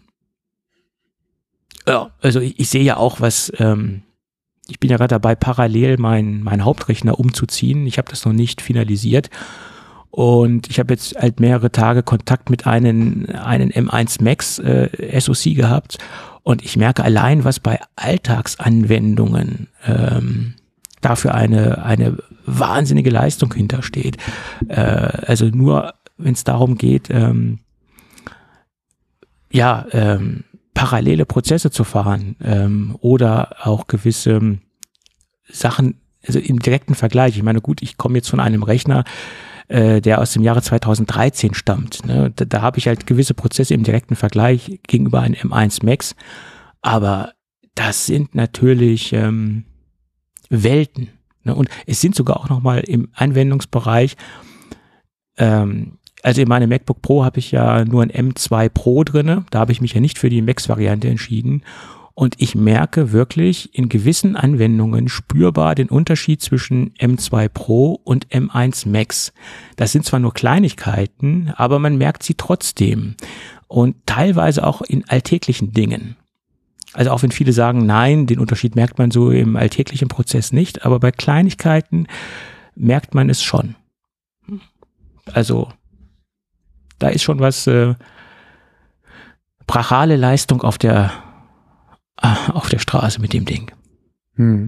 Ja, also ich, ich sehe ja auch, was ähm, ich bin ja gerade dabei, parallel meinen mein Hauptrechner umzuziehen. Ich habe das noch nicht finalisiert. Und ich habe jetzt halt mehrere Tage Kontakt mit einem, einem M eins Max äh, S O C gehabt. Und ich merke allein, was bei Alltagsanwendungen ähm, dafür eine, eine wahnsinnige Leistung hintersteht. Äh, also nur, wenn es darum geht, ähm, ja, ähm, parallele Prozesse zu fahren ähm, oder auch gewisse Sachen, also im direkten Vergleich. Ich meine, gut, ich komme jetzt von einem Rechner, äh, der aus dem Jahre zweitausenddreizehn stammt. Ne? Da, da habe ich halt gewisse Prozesse im direkten Vergleich gegenüber einem M eins Max, aber das sind natürlich ähm, Welten. Ne? Und es sind sogar auch nochmal im Anwendungsbereich ähm, also in meinem MacBook Pro habe ich ja nur ein M zwei Pro drinne. Da habe ich mich ja nicht für die Max-Variante entschieden. Und ich merke wirklich in gewissen Anwendungen spürbar den Unterschied zwischen M zwei Pro und M eins Max. Das sind zwar nur Kleinigkeiten, aber man merkt sie trotzdem. Und teilweise auch in alltäglichen Dingen. Also auch wenn viele sagen, nein, den Unterschied merkt man so im alltäglichen Prozess nicht. Aber bei Kleinigkeiten merkt man es schon. Also da ist schon was, äh, brachale Leistung auf der, äh, auf der Straße mit dem Ding. Hm.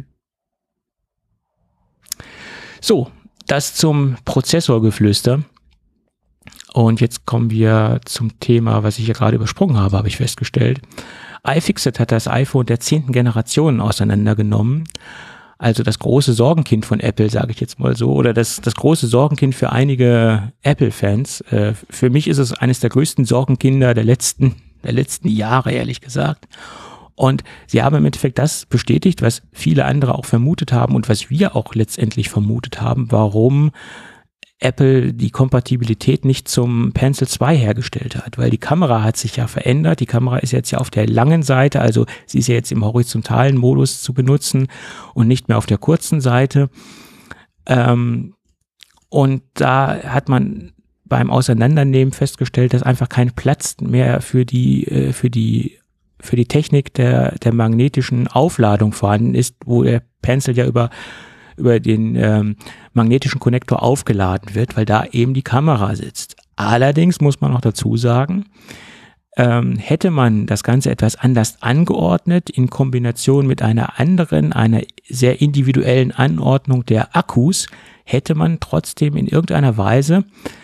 So, das zum Prozessorgeflüster. Und jetzt kommen wir zum Thema, was ich hier gerade übersprungen habe, habe ich festgestellt. iFixit hat das iPhone der zehnten Generation auseinandergenommen. Also das große Sorgenkind von Apple, sage ich jetzt mal so, oder das, das große Sorgenkind für einige Apple-Fans. Äh, für mich ist es eines der größten Sorgenkinder der letzten, der letzten Jahre, ehrlich gesagt. Und sie haben im Endeffekt das bestätigt, was viele andere auch vermutet haben und was wir auch letztendlich vermutet haben, warum Apple die Kompatibilität nicht zum Pencil zwei hergestellt hat, weil die Kamera hat sich ja verändert. Die Kamera ist jetzt ja auf der langen Seite, also sie ist ja jetzt im horizontalen Modus zu benutzen und nicht mehr auf der kurzen Seite. Ähm, und da hat man beim Auseinandernehmen festgestellt, dass einfach kein Platz mehr für die, äh, für die, für die Technik der, der magnetischen Aufladung vorhanden ist, wo der Pencil ja über über den ähm, magnetischen Konnektor aufgeladen wird, weil da eben die Kamera sitzt. Allerdings muss man auch dazu sagen, ähm, hätte man das Ganze etwas anders angeordnet, in Kombination mit einer anderen, einer sehr individuellen Anordnung der Akkus, hätte man trotzdem in irgendeiner Weise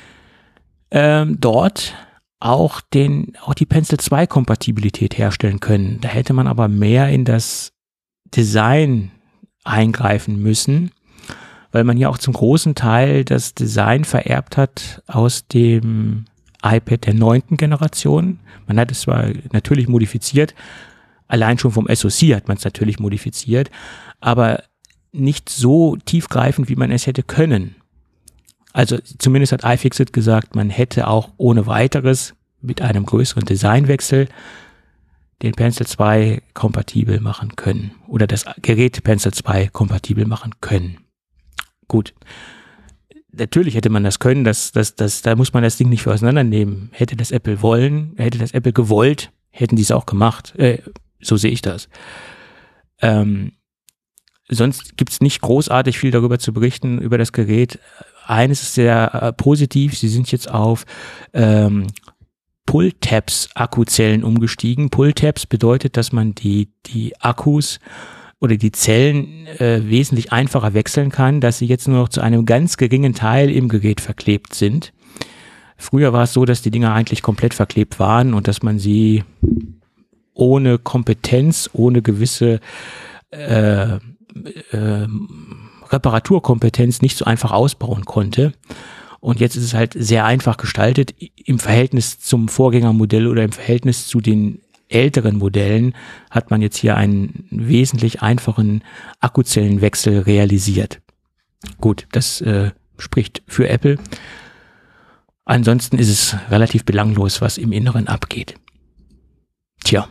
ähm, dort auch den, auch die Pencil zwei Kompatibilität herstellen können. Da hätte man aber mehr in das Design eingreifen müssen, weil man ja auch zum großen Teil das Design vererbt hat aus dem iPad der neunten Generation. Man hat es zwar natürlich modifiziert, allein schon vom S O C hat man es natürlich modifiziert, aber nicht so tiefgreifend, wie man es hätte können. Also zumindest hat iFixit gesagt, man hätte auch ohne weiteres mit einem größeren Designwechsel den Pencil zwei kompatibel machen können oder das Gerät Pencil zwei kompatibel machen können. Gut, natürlich hätte man das können, das, das, das, da muss man das Ding nicht für auseinandernehmen. Hätte das Apple wollen, hätte das Apple gewollt, hätten die es auch gemacht. Äh, so sehe ich das. Ähm, sonst gibt es nicht großartig viel darüber zu berichten, über das Gerät. Eines ist sehr äh, positiv, sie sind jetzt auf ähm, Pull-Tabs-Akkuzellen umgestiegen. Pull-Tabs bedeutet, dass man die, die Akkus oder die Zellen äh, wesentlich einfacher wechseln kann, dass sie jetzt nur noch zu einem ganz geringen Teil im Gerät verklebt sind. Früher war es so, dass die Dinger eigentlich komplett verklebt waren und dass man sie ohne Kompetenz, ohne gewisse äh, äh, Reparaturkompetenz nicht so einfach ausbauen konnte. Und jetzt ist es halt sehr einfach gestaltet im Verhältnis zum Vorgängermodell oder im Verhältnis zu den älteren Modellen hat man jetzt hier einen wesentlich einfachen Akkuzellenwechsel realisiert. Gut, das äh, spricht für Apple. Ansonsten ist es relativ belanglos, was im Inneren abgeht. Tja,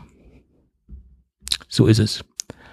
so ist es.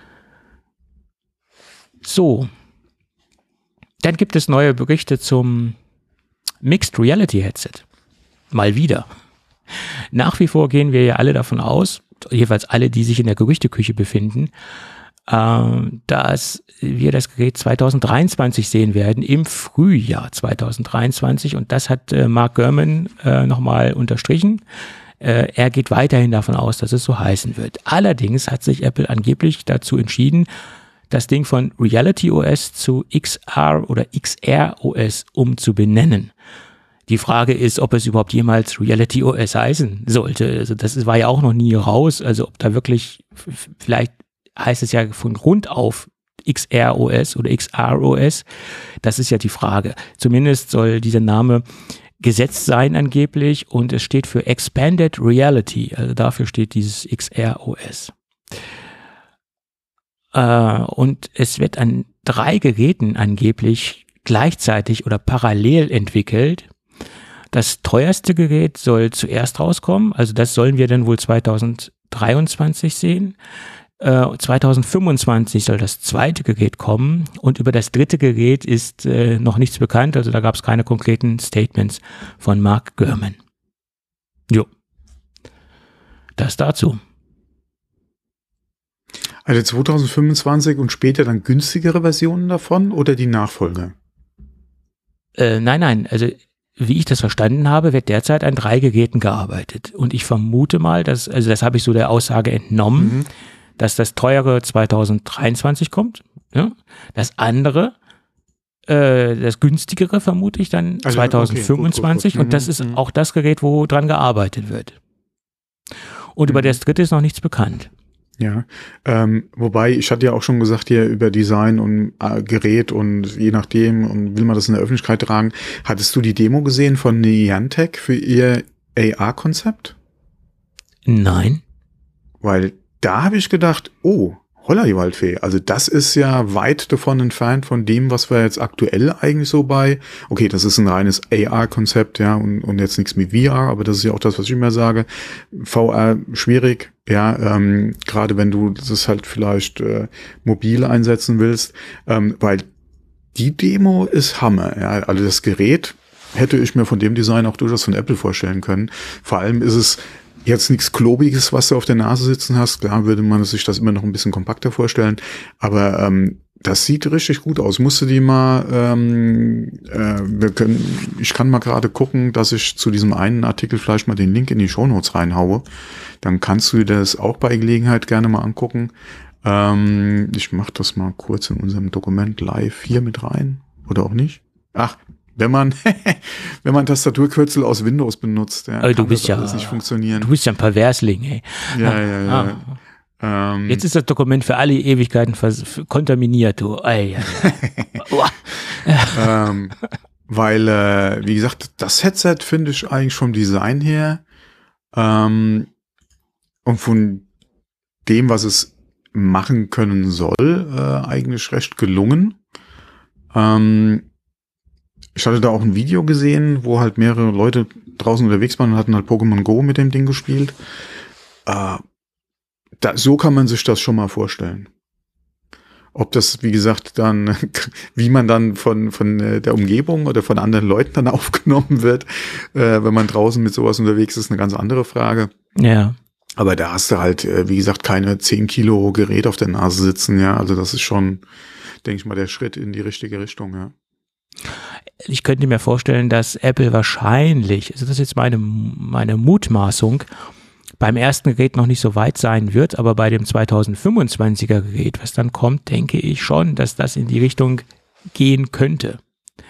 So, dann gibt es neue Berichte zum Mixed Reality Headset. Mal wieder. Nach wie vor gehen wir ja alle davon aus, jeweils alle, die sich in der Gerüchteküche befinden, äh, dass wir das Gerät zwanzig dreiundzwanzig sehen werden, im Frühjahr zwanzig dreiundzwanzig. Und das hat äh, Mark Gurman äh, nochmal unterstrichen. Äh, er geht weiterhin davon aus, dass es so heißen wird. Allerdings hat sich Apple angeblich dazu entschieden, das Ding von Reality O S zu X R oder X R O S umzubenennen. Die Frage ist, ob es überhaupt jemals Reality O S heißen sollte. Also das war ja auch noch nie raus. Also ob da wirklich, vielleicht heißt es ja von Grund auf X R O S oder X R O S. Das ist ja die Frage. Zumindest soll dieser Name gesetzt sein angeblich und es steht für Expanded Reality. Also dafür steht dieses X R O S. Äh, und es wird an drei Geräten angeblich gleichzeitig oder parallel entwickelt. Das teuerste Gerät soll zuerst rauskommen, also das sollen wir dann wohl zwanzig dreiundzwanzig sehen. Äh, zwanzig fünfundzwanzig soll das zweite Gerät kommen und über das dritte Gerät ist äh, noch nichts bekannt, also da gab es keine konkreten Statements von Mark Gurman. Jo, das dazu. Also zwanzig fünfundzwanzig und später dann günstigere Versionen davon oder die Nachfolger? Äh, nein, nein, also wie ich das verstanden habe, wird derzeit an drei Geräten gearbeitet. Und ich vermute mal, dass, also das habe ich so der Aussage entnommen, mhm. dass das teure zwanzig dreiundzwanzig kommt. Ja? Das andere, äh, das günstigere vermute ich dann also, zwanzig fünfundzwanzig. Okay, gut, gut, gut. Und das ist mhm. auch das Gerät, wo dran gearbeitet wird. Und mhm. über das dritte ist noch nichts bekannt. Ja, ähm, wobei, ich hatte ja auch schon gesagt hier über Design und äh, Gerät und je nachdem und will man das in der Öffentlichkeit tragen. Hattest du die Demo gesehen von Niantic für ihr A R-Konzept? Nein. Weil da habe ich gedacht, oh, holla die Waldfee, also das ist ja weit davon entfernt von dem, was wir jetzt aktuell eigentlich so bei, okay, das ist ein reines A R-Konzept, ja, und, und jetzt nichts mit V R, aber das ist ja auch das, was ich immer sage, V R schwierig, ja, ähm, gerade wenn du das halt vielleicht äh, mobil einsetzen willst, ähm, weil die Demo ist Hammer, ja, also das Gerät hätte ich mir von dem Design auch durchaus von Apple vorstellen können, vor allem ist es jetzt nichts Klobiges, was du auf der Nase sitzen hast. Klar würde man sich das immer noch ein bisschen kompakter vorstellen, aber ähm, Das sieht richtig gut aus. Musst du die mal, ähm, äh, wir können, ich kann mal gerade gucken, dass ich zu diesem einen Artikel vielleicht mal den Link in die Shownotes reinhaue. Dann kannst du dir das auch bei Gelegenheit gerne mal angucken. Ähm, ich mache das mal kurz in unserem Dokument live hier mit rein. Oder auch nicht. Ach, wenn man, wenn man Tastaturkürzel aus Windows benutzt, ja, Aber kann du bist das ja, alles nicht funktionieren. Du bist ja ein Perversling, ey. Ja, ja, ja. Ah. Ähm, Jetzt ist das Dokument für alle Ewigkeiten vers- kontaminiert, du. Ei, ei, ei. ähm, weil, äh, wie gesagt, das Headset finde ich eigentlich vom Design her ähm, und von dem, was es machen können soll, äh, eigentlich recht gelungen. Ähm, ich hatte da auch ein Video gesehen, wo halt mehrere Leute draußen unterwegs waren und hatten halt Pokémon Go mit dem Ding gespielt. Äh, Da, so kann man sich das schon mal vorstellen. Ob das, wie gesagt, dann, wie man dann von, von der Umgebung oder von anderen Leuten dann aufgenommen wird, äh, wenn man draußen mit sowas unterwegs ist, eine ganz andere Frage. Ja. Aber da hast du halt, wie gesagt, keine zehn Kilo Gerät auf der Nase sitzen, ja. Also das ist schon, denke ich mal, der Schritt in die richtige Richtung, ja. Ich könnte mir vorstellen, dass Apple wahrscheinlich, also das ist jetzt meine, meine Mutmaßung, beim ersten Gerät noch nicht so weit sein wird, aber bei dem zweitausendfünfundzwanziger Gerät, was dann kommt, denke ich schon, dass das in die Richtung gehen könnte.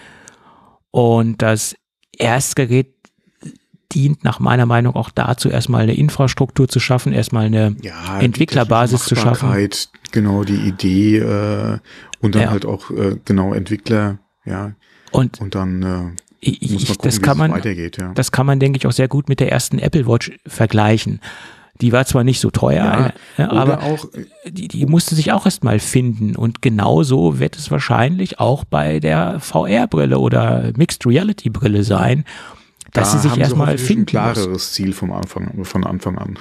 Und das erste Gerät dient nach meiner Meinung auch dazu, erstmal eine Infrastruktur zu schaffen, erstmal eine ja, Entwicklerbasis zu schaffen. Genau, die Idee äh, und dann ja. halt auch äh, genau Entwickler, ja. Und, und dann äh, Ich, ich, gucken, das kann man, ja. das kann man, denke ich, auch sehr gut mit der ersten Apple Watch vergleichen. Die war zwar nicht so teuer, ja, aber auch, die, die musste sich auch erstmal finden. Und genauso wird es wahrscheinlich auch bei der V R-Brille oder Mixed Reality Brille sein, dass da sie sich erstmal finden. Ein klareres muss. Ziel vom Anfang, von Anfang an.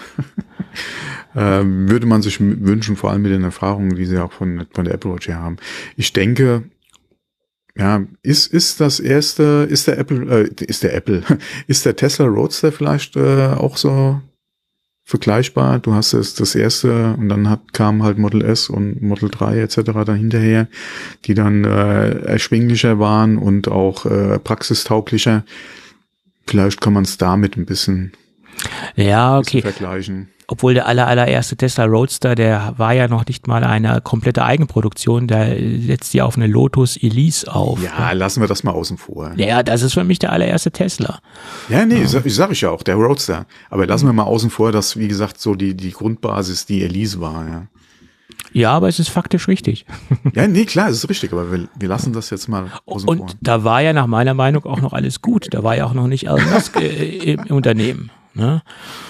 ähm, würde man sich wünschen, vor allem mit den Erfahrungen, die sie auch von, von der Apple Watch her haben. Ich denke, ja, ist, ist das erste, ist der Apple, äh, ist der Apple, ist der Tesla Roadster vielleicht äh, auch so vergleichbar? Du hast es das erste und dann hat, kam halt Model S und Model drei et cetera dann hinterher, die dann äh, erschwinglicher waren und auch äh, praxistauglicher. Vielleicht kann man es damit ein bisschen, ja, okay. ein bisschen vergleichen. Obwohl der aller, allererste Tesla Roadster, der war ja noch nicht mal eine komplette Eigenproduktion, da setzt die auf eine Lotus Elise auf. Ja, lassen wir das mal außen vor. Ja, das ist für mich der allererste Tesla. Ja, nee, ja. Sag, ich sag ich ja auch, der Roadster. Aber lassen wir mal außen vor, dass, wie gesagt, so die, die Grundbasis die Elise war, ja. Ja, aber es ist faktisch richtig. Ja, nee, klar, es ist richtig, aber wir, wir lassen das jetzt mal außen Und vor. Und da war ja nach meiner Meinung auch noch alles gut. Da war ja auch noch nicht Elon Musk äh, im Unternehmen, ne?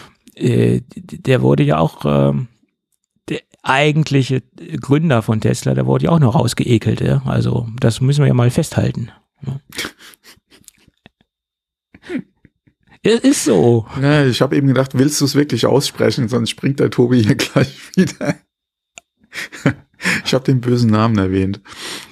Der wurde ja auch, ähm, der eigentliche Gründer von Tesla, der wurde ja auch noch rausgeekelt. Ja? Also das müssen wir ja mal festhalten. Ja. Es ist so. Ja, ich habe eben gedacht, willst du es wirklich aussprechen, sonst springt der Tobi hier gleich wieder. Ich habe den bösen Namen erwähnt.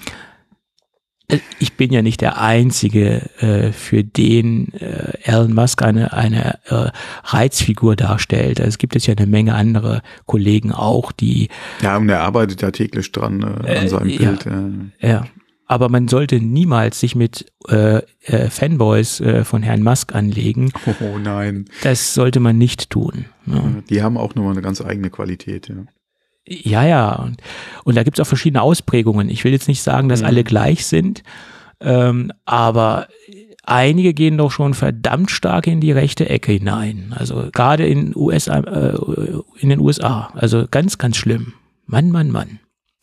Ich bin ja nicht der Einzige, äh, für den äh, Elon Musk eine, eine äh, Reizfigur darstellt. Also es gibt jetzt ja eine Menge andere Kollegen auch, die... Ja, und er arbeitet ja täglich dran äh, an seinem äh, Bild. Ja, äh. ja, aber man sollte niemals sich mit äh, äh, Fanboys äh, von Herrn Musk anlegen. Oh nein. Das sollte man nicht tun. Ja. Die haben auch nochmal eine ganz eigene Qualität, ja. Ja, ja, und, und da gibt es auch verschiedene Ausprägungen. Ich will jetzt nicht sagen, dass mhm. alle gleich sind, ähm, aber einige gehen doch schon verdammt stark in die rechte Ecke hinein. Also gerade in, U S A, äh, in den U S A. Also ganz, ganz schlimm. Mann, Mann, Mann.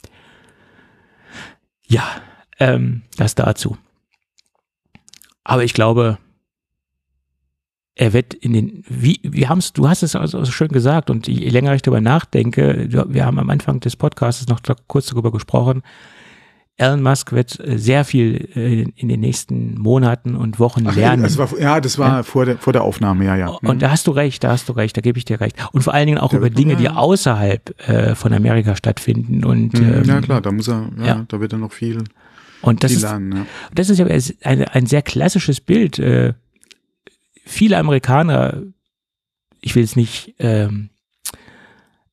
Ja, ähm, das dazu. Aber ich glaube, er wird in den, wie, wir haben es, du hast es also schön gesagt und je länger ich darüber nachdenke, wir haben am Anfang des Podcasts noch kurz darüber gesprochen, Elon Musk wird sehr viel in den nächsten Monaten und Wochen Ach, lernen. Das war, ja, das war ja. vor der, vor der Aufnahme, ja, ja. Und da hast du recht, da hast du recht, da gebe ich dir recht. Und vor allen Dingen auch der über Dinge, die außerhalb äh, von Amerika stattfinden. Und, ähm, ja, ähm, klar, da muss er, ja, ja. da wird er noch viel, und das viel ist, lernen. Ja. Das ist ja ein, ein sehr klassisches Bild. Äh, viele Amerikaner, ich will es nicht, ähm,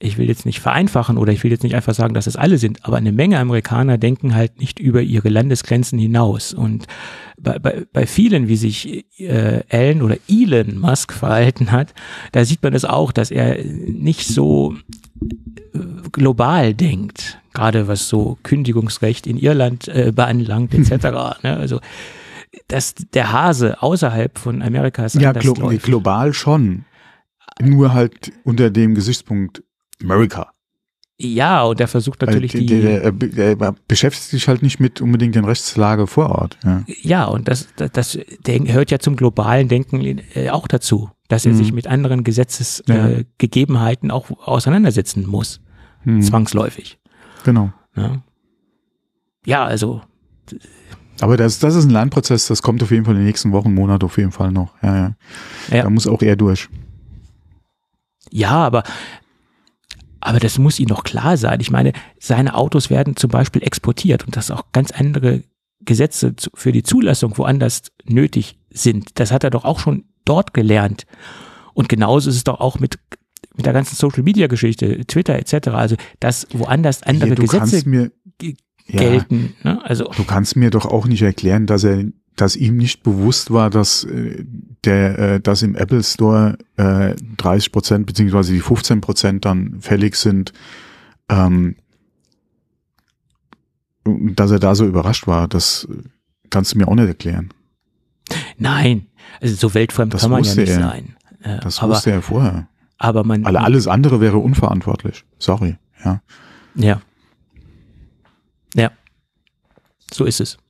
ich will jetzt nicht vereinfachen oder ich will jetzt nicht einfach sagen, dass es alle sind, aber eine Menge Amerikaner denken halt nicht über ihre Landesgrenzen hinaus. Und bei, bei, bei vielen, wie sich äh, Elon oder Elon Musk verhalten hat, da sieht man es auch, dass er nicht so äh, global denkt, gerade was so Kündigungsrecht in Irland äh, beanlangt et cetera. Ne? Also dass der Hase außerhalb von Amerikas ja, anders glo läuft. global schon, nur halt unter dem Gesichtspunkt America. Ja, und er versucht natürlich also, die... Der, der, der beschäftigt sich halt nicht mit unbedingt den Rechtslage vor Ort. Ja, ja und das, das, das der hört ja zum globalen Denken äh, auch dazu, dass er mhm. sich mit anderen Gesetzesgegebenheiten ja. äh, auch auseinandersetzen muss, mhm. zwangsläufig. Genau. Ja, ja also... Aber das, das ist ein Lernprozess, das kommt auf jeden Fall in den nächsten Wochen, Monaten auf jeden Fall noch. Ja, ja. Ja. Da muss auch er durch. Ja, aber... Aber das muss ihm doch klar sein. Ich meine, seine Autos werden zum Beispiel exportiert und dass auch ganz andere Gesetze für die Zulassung woanders nötig sind. Das hat er doch auch schon dort gelernt. Und genauso ist es doch auch mit, mit der ganzen Social-Media-Geschichte, Twitter et cetera. Also, dass woanders andere ja, Gesetze mir, gelten. Ja, ne? Also, du kannst mir doch auch nicht erklären, dass er dass ihm nicht bewusst war, dass äh, der, äh, dass im Apple Store äh, dreißig Prozent beziehungsweise die fünfzehn Prozent dann fällig sind, ähm, dass er da so überrascht war. Das kannst du mir auch nicht erklären. Nein, also so weltfremd das kann man ja nicht er. sein. Äh, das aber, wusste er vorher. Aber man, Alle, alles andere wäre unverantwortlich. Sorry. Ja. Ja. Ja. So ist es.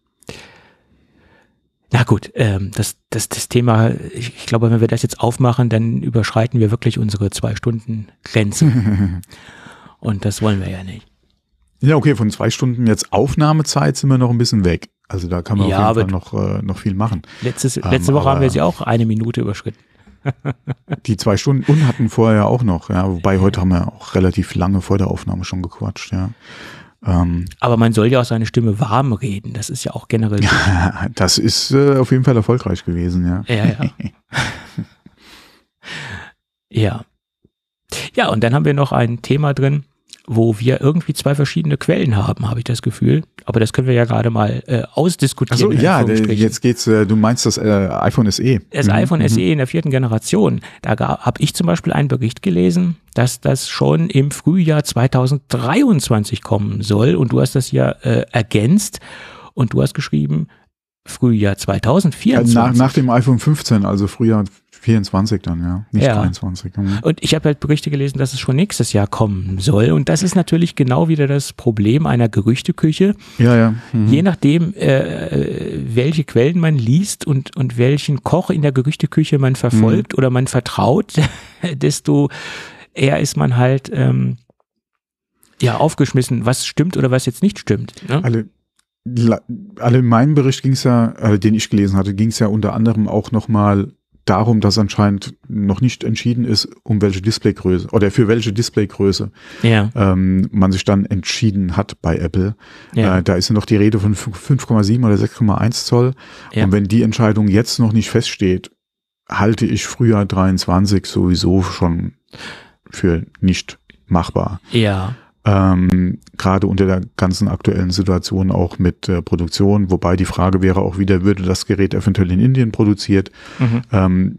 Na gut, ähm, das, das, das Thema, ich, ich glaube, wenn wir das jetzt aufmachen, dann überschreiten wir wirklich unsere zwei Stunden Grenze. Und das wollen wir ja nicht. Ja, okay, von zwei Stunden jetzt Aufnahmezeit sind wir noch ein bisschen weg. Also da kann man ja, auf jeden Fall noch, äh, noch viel machen. Letztes, letzte ähm, Woche haben wir sie auch eine Minute überschritten. Die zwei Stunden und hatten vorher auch noch, ja, wobei heute haben wir auch relativ lange vor der Aufnahme schon gequatscht, ja. Ähm, Aber man soll ja auch seine Stimme warm reden, das ist ja auch generell gut. Das ist äh, auf jeden Fall erfolgreich gewesen, ja. Ja, ja. Ja. Ja, und dann haben wir noch ein Thema drin, wo wir irgendwie zwei verschiedene Quellen haben, habe ich das Gefühl. Aber das können wir ja gerade mal äh, ausdiskutieren. Ach so, ja, jetzt geht's, äh, du meinst das äh, iPhone S E. Das mhm. iPhone mhm. S E in der vierten Generation. Da habe ich zum Beispiel einen Bericht gelesen, dass das schon im Frühjahr zweitausenddreiundzwanzig kommen soll. Und du hast das ja äh, ergänzt und du hast geschrieben, Frühjahr zweitausendvierundzwanzig. Nach, nach dem iPhone fünfzehn, also Frühjahr vierundzwanzig dann, ja, nicht ja. dreiundzwanzig. Mhm. Und ich habe halt Berichte gelesen, dass es schon nächstes Jahr kommen soll. Und das ist natürlich genau wieder das Problem einer Gerüchteküche. Ja, ja. Mhm. Je nachdem, äh, welche Quellen man liest und, und welchen Koch in der Gerüchteküche man verfolgt mhm. oder man vertraut, desto eher ist man halt ähm, ja aufgeschmissen, was stimmt oder was jetzt nicht stimmt. Ne? Alle alle in meinem Bericht ging es ja, äh, den ich gelesen hatte, ging es ja unter anderem auch nochmal darum, dass anscheinend noch nicht entschieden ist, um welche Displaygröße oder für welche Displaygröße ja. ähm, man sich dann entschieden hat bei Apple. Ja. Äh, da ist ja noch die Rede von fünf Komma sieben oder sechs Komma eins Zoll. Ja. Und wenn die Entscheidung jetzt noch nicht feststeht, halte ich Frühjahr dreiundzwanzig sowieso schon für nicht machbar. Ja. Ähm, gerade unter der ganzen aktuellen Situation auch mit äh, Produktion, wobei die Frage wäre auch wieder, würde das Gerät eventuell in Indien produziert? Mhm. Ähm,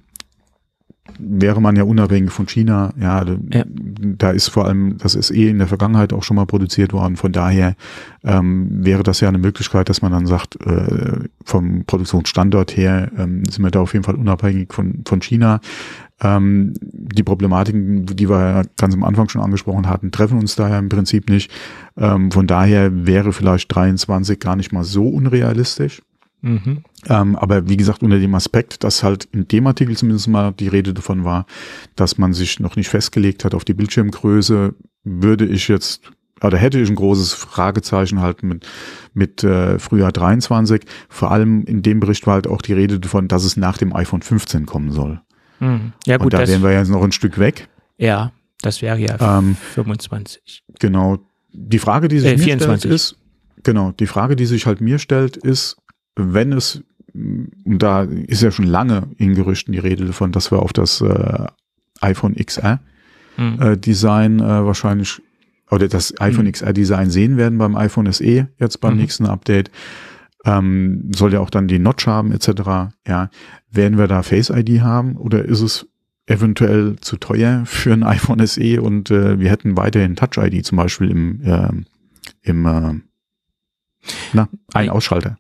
wäre man ja unabhängig von China, ja, ja, da ist vor allem, das ist eh in der Vergangenheit auch schon mal produziert worden, von daher ähm, wäre das ja eine Möglichkeit, dass man dann sagt, äh, vom Produktionsstandort her ähm, sind wir da auf jeden Fall unabhängig von, von China. Ähm, die Problematiken, die wir ja ganz am Anfang schon angesprochen hatten, treffen uns daher im Prinzip nicht. Ähm, von daher wäre vielleicht dreiundzwanzig gar nicht mal so unrealistisch. Mhm. Ähm, aber wie gesagt, unter dem Aspekt, dass halt in dem Artikel zumindest mal die Rede davon war, dass man sich noch nicht festgelegt hat auf die Bildschirmgröße, würde ich jetzt, oder hätte ich ein großes Fragezeichen halt mit, mit äh, Frühjahr dreiundzwanzig. Vor allem in dem Bericht war halt auch die Rede davon, dass es nach dem iPhone fünfzehn kommen soll. Mhm. Ja, gut, und da das, wären wir jetzt noch ein Stück weg. Ja, das wäre ja ähm, fünfundzwanzig. Genau. Die Frage, die sich äh, mir vierundzwanzig. stellt, ist, genau, die Frage, die sich halt mir stellt, ist, wenn es, und da ist ja schon lange in Gerüchten die Rede davon, dass wir auf das äh, iPhone X R mhm. äh, Design äh, wahrscheinlich, oder das iPhone mhm. X R Design sehen werden beim iPhone S E jetzt beim mhm. nächsten Update. Ähm, soll ja auch dann die Notch haben et cetera. Ja, werden wir da Face I D haben oder ist es eventuell zu teuer für ein iPhone S E und äh, wir hätten weiterhin Touch I D zum Beispiel im äh, im äh, na, ein Ausschalter.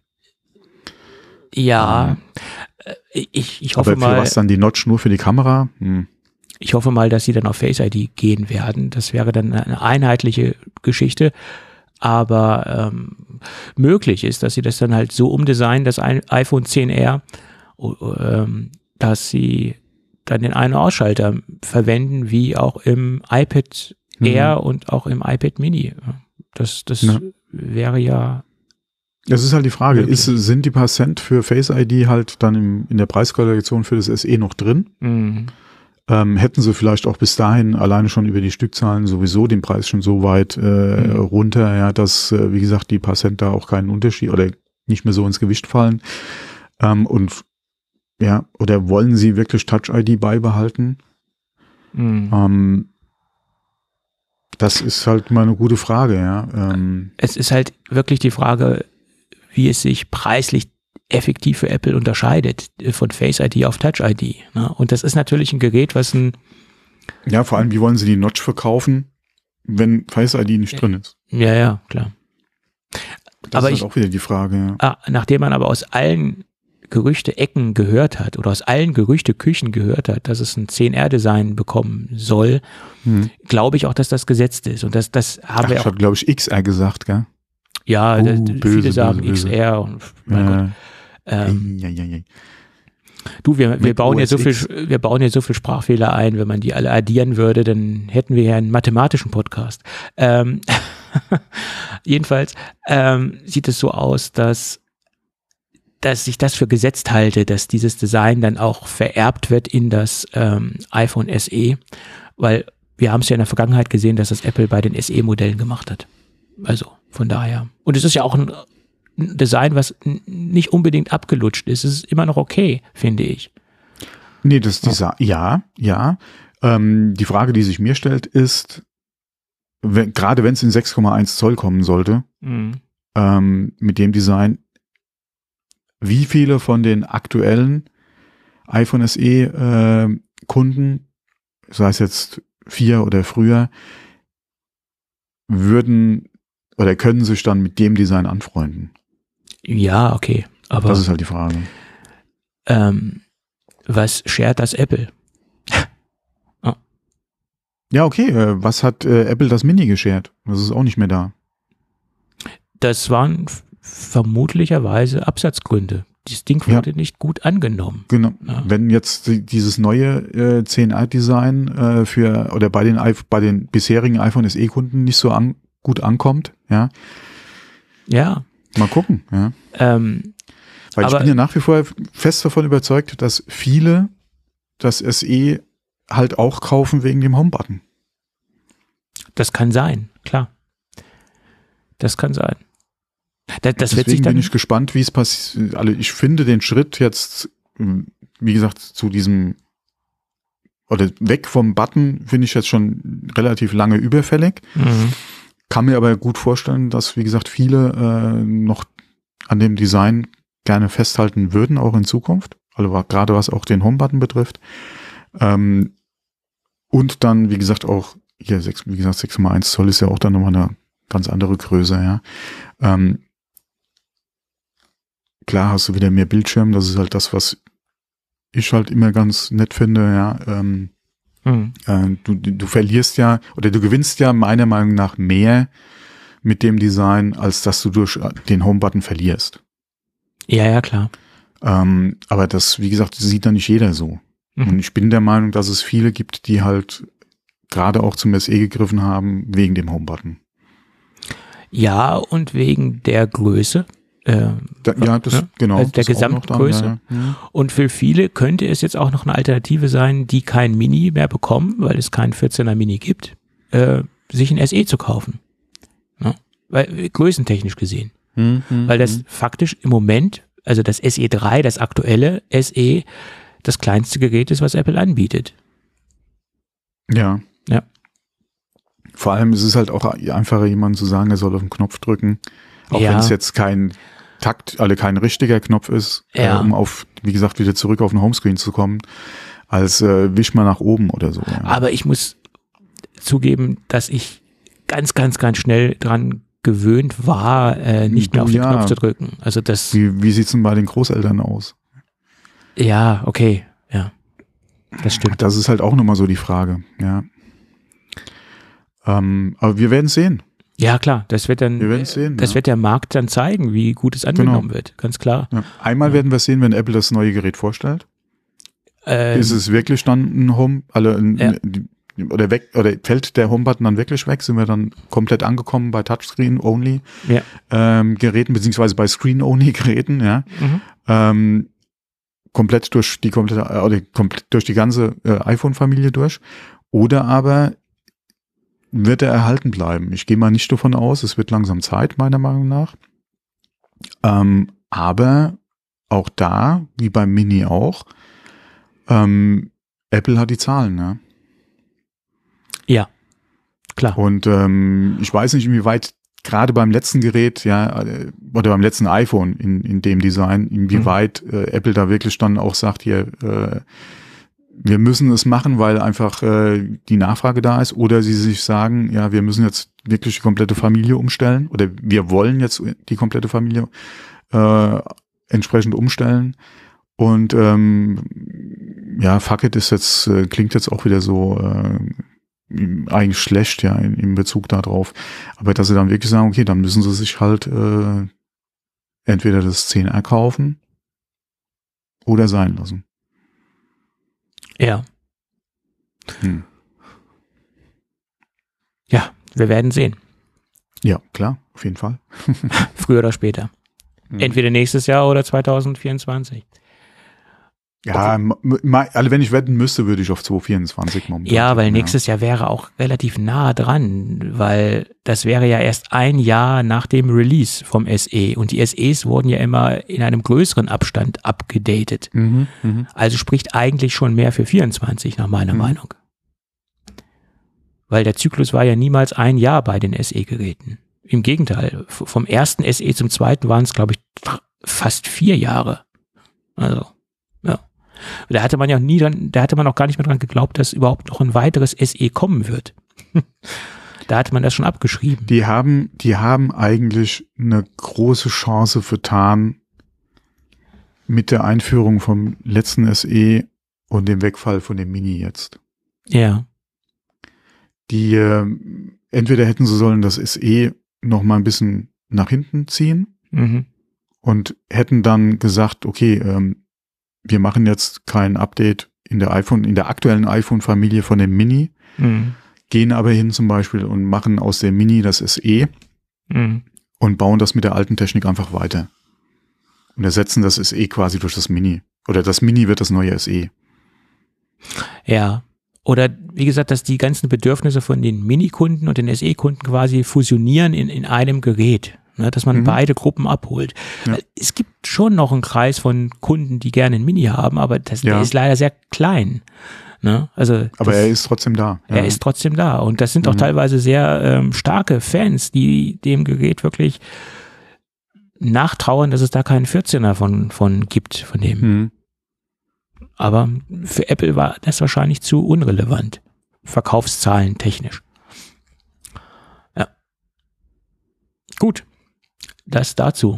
Ja, ähm, ich, ich hoffe aber für mal. was dann die Notch nur für die Kamera? Hm. Ich hoffe mal, dass sie dann auf Face I D gehen werden. Das wäre dann eine einheitliche Geschichte. Aber ähm, möglich ist, dass sie das dann halt so umdesignen, das iPhone X R, ähm, dass sie dann den einen Ausschalter verwenden, wie auch im iPad mhm. Air und auch im iPad Mini. Das, das ja. wäre ja. Das ist halt die Frage, ist, sind die paar Cent für Face I D halt dann im, in der Preiskalkulation für das S E noch drin? Mhm. Ähm, hätten sie vielleicht auch bis dahin alleine schon über die Stückzahlen sowieso den Preis schon so weit äh, mhm. runter, ja, dass, äh, wie gesagt, die paar Cent da auch keinen Unterschied oder nicht mehr so ins Gewicht fallen. Ähm, und ja, oder wollen sie wirklich Touch I D beibehalten? Mhm. Ähm, das ist halt mal eine gute Frage, ja. Ähm, es ist halt wirklich die Frage, wie es sich preislich effektiv für Apple unterscheidet von Face I D auf Touch I D. Ne? Und das ist natürlich ein Gerät, was ein ja, vor allem, wie wollen sie die Notch verkaufen, wenn Face I D nicht drin ist? Ja, ja, klar. Das aber ist ich, halt auch wieder die Frage. Ja. Ah, nachdem man aber aus allen Gerüchte-Ecken gehört hat oder aus allen Gerüchte-Küchen gehört hat, dass es ein X R Design bekommen soll, hm. glaube ich auch, dass das gesetzt ist. Und das, das haben Ach, wir ich auch. Ich habe, glaube ich, X R gesagt, gell? Ja, uh, das, böse, viele sagen böse, X R und mein ja. Gott. Ähm, ja, ja, ja. Du, wir, wir bauen ja so viel, X. wir bauen ja so viel Sprachfehler ein, wenn man die alle addieren würde, dann hätten wir ja einen mathematischen Podcast. Ähm, jedenfalls ähm, sieht es so aus, dass, dass ich das für gesetzt halte, dass dieses Design dann auch vererbt wird in das ähm, iPhone S E, weil wir haben es ja in der Vergangenheit gesehen, dass das Apple bei den S E-Modellen gemacht hat. Also von daher. Und es ist ja auch ein Design, was nicht unbedingt abgelutscht ist. Es ist immer noch okay, finde ich. Nee, das Design, ja, ja. Ähm, die Frage, die sich mir stellt, ist, wenn, gerade wenn es in sechs Komma eins Zoll kommen sollte, mhm. ähm, mit dem Design, wie viele von den aktuellen iPhone S E äh, Kunden, sei es jetzt vier oder früher, würden oder können sich dann mit dem Design anfreunden? Ja, okay. Aber das ist halt die Frage. Ähm, was schert das Apple? oh. Ja, okay. Äh, was hat äh, Apple das Mini geschert? Das ist auch nicht mehr da. Das waren f- vermutlicherweise Absatzgründe. Dieses Ding wurde ja. nicht gut angenommen. Genau. Ja. Wenn jetzt die, dieses neue äh, X R Design äh, für oder bei den bei den bisherigen iPhone S E Kunden nicht so an, gut ankommt, ja. Ja. Mal gucken, ja. Ähm, Weil aber, ich bin ja nach wie vor fest davon überzeugt, dass viele das S E halt auch kaufen wegen dem Home-Button. Das kann sein, klar. Das kann sein. Das, das Deswegen wird sich dann bin ich gespannt, wie es passiert. Also ich finde den Schritt jetzt, wie gesagt, zu diesem oder weg vom Button finde ich jetzt schon relativ lange überfällig. Mhm. Kann mir aber gut vorstellen, dass, wie gesagt, viele äh, noch an dem Design gerne festhalten würden, auch in Zukunft. Also gerade was auch den Home-Button betrifft. Ähm, und dann, wie gesagt, auch, hier, sechs, wie gesagt, sechs Komma eins Zoll ist ja auch dann nochmal eine ganz andere Größe, ja. Ähm, klar hast du wieder mehr Bildschirm, das ist halt das, was ich halt immer ganz nett finde, ja. Ähm, Mhm. Du, du verlierst ja oder du gewinnst ja meiner Meinung nach mehr mit dem Design, als dass du durch den Home-Button verlierst. Ja, ja, klar. Ähm, aber das, wie gesagt, sieht dann nicht jeder so. Mhm. Und ich bin der Meinung, dass es viele gibt, die halt gerade auch zum S E gegriffen haben, wegen dem Home-Button. Ja, und wegen der Größe. Äh, da, ja, das, ne? genau. Also der Gesamtgröße. Dann, ja, ja. Und für viele könnte es jetzt auch noch eine Alternative sein, die kein Mini mehr bekommen, weil es keinen vierzehner Mini gibt, äh, sich ein S E zu kaufen. Ja? Weil, größentechnisch gesehen. Hm, hm, weil das hm. faktisch im Moment, also das S E drei, das aktuelle S E, das kleinste Gerät ist, was Apple anbietet. Ja. Ja. Vor allem ist es halt auch einfacher, jemandem zu sagen, er soll auf den Knopf drücken, auch Ja. wenn es jetzt kein Takt, also kein richtiger Knopf ist, Ja. äh, um auf, wie gesagt, wieder zurück auf den Homescreen zu kommen, als äh, wisch mal nach oben oder so. Ja. Aber ich muss zugeben, dass ich ganz, ganz, ganz schnell dran gewöhnt war, äh, nicht mehr auf den Ja. Knopf zu drücken. Also das, Wie, wie sieht's denn bei den Großeltern aus? ja, okay, ja, das stimmt. Das ist halt auch nochmal so die Frage, ja. Ähm, aber wir werden sehen. Ja, klar, das wird dann, Wir werden sehen, das ja. wird der Markt dann zeigen, wie gut es angenommen Genau. wird, ganz klar. Ja. Einmal Ja. werden wir sehen, wenn Apple das neue Gerät vorstellt. Ähm, Ist es wirklich dann ein Home, alle ein, Ja. die- oder weg, oder fällt der Home-Button dann wirklich weg? Sind wir dann komplett angekommen bei Touchscreen-only Ja. ähm, Geräten, beziehungsweise bei Screen-only Geräten, ja. Mhm. Ähm, komplett durch die komplette, äh, oder komplett durch die ganze äh, iPhone-Familie durch. Oder aber wird er erhalten bleiben. Ich gehe mal nicht davon aus, es wird langsam Zeit, meiner Meinung nach. Ähm, aber auch da, wie beim Mini auch, ähm, Apple hat die Zahlen, ne? Ja, klar. Und ähm, ich weiß nicht, inwieweit gerade beim letzten Gerät, ja, äh, oder beim letzten iPhone in, in dem Design, inwieweit Mhm. äh, Apple da wirklich dann auch sagt, hier, äh, wir müssen es machen, weil einfach äh, die Nachfrage da ist, oder sie sich sagen, ja, wir müssen jetzt wirklich die komplette Familie umstellen, oder wir wollen jetzt die komplette Familie äh, entsprechend umstellen. Und ähm, ja, fuck it ist jetzt, äh, klingt jetzt auch wieder so äh, eigentlich schlecht, ja, in, in Bezug darauf. Aber dass sie dann wirklich sagen, okay, dann müssen sie sich halt äh, entweder das zehn R kaufen oder sein lassen. Ja. Hm. Ja, wir werden sehen. Ja, klar, auf jeden Fall. Früher oder später. Hm. Entweder nächstes Jahr oder zwanzig vierundzwanzig. Ja, m- m- also wenn ich wetten müsste, würde ich auf zwanzig vierundzwanzig momentan. Ja, weil tippen, nächstes Jahr wäre auch relativ nah dran, weil das wäre ja erst ein Jahr nach dem Release vom S E und die S Es wurden ja immer in einem größeren Abstand abgedatet. Mhm, mhm. Also spricht eigentlich schon mehr für vierundzwanzig nach meiner Mhm. Meinung. Weil der Zyklus war ja niemals ein Jahr bei den S E-Geräten. Im Gegenteil, v- vom ersten S E zum zweiten waren es, glaube ich, tr- fast vier Jahre. Also, ja. Da hatte man ja nie dran, da hatte man auch gar nicht mehr dran geglaubt, dass überhaupt noch ein weiteres S E kommen wird. Da hatte man das schon abgeschrieben. Die haben, die haben eigentlich eine große Chance vertan mit der Einführung vom letzten S E und dem Wegfall von dem Mini jetzt. Ja. Die äh, entweder hätten sie sollen das S E noch mal ein bisschen nach hinten ziehen Mhm. und hätten dann gesagt, okay, ähm, wir machen jetzt kein Update in der iPhone, in der aktuellen iPhone-Familie von dem Mini, Mhm. gehen aber hin zum Beispiel und machen aus dem Mini das S E Mhm. und bauen das mit der alten Technik einfach weiter. Und ersetzen das S E quasi durch das Mini. Oder das Mini wird das neue S E. Ja. Oder wie gesagt, dass die ganzen Bedürfnisse von den Mini-Kunden und den S E-Kunden quasi fusionieren in, in einem Gerät. Ne, dass man Mhm. beide Gruppen abholt. Ja. Es gibt schon noch einen Kreis von Kunden, die gerne ein Mini haben, aber das, Ja. der ist leider sehr klein. Ne? Also Aber das, er ist trotzdem da. er Ja. ist trotzdem da. Und das sind auch Mhm. teilweise sehr ähm, starke Fans, die dem Gerät wirklich nachtrauern, dass es da keinen vierzehner von, von gibt, von dem. Mhm. Aber für Apple war das wahrscheinlich zu unrelevant. Verkaufszahlen technisch. Ja. Gut. Das dazu.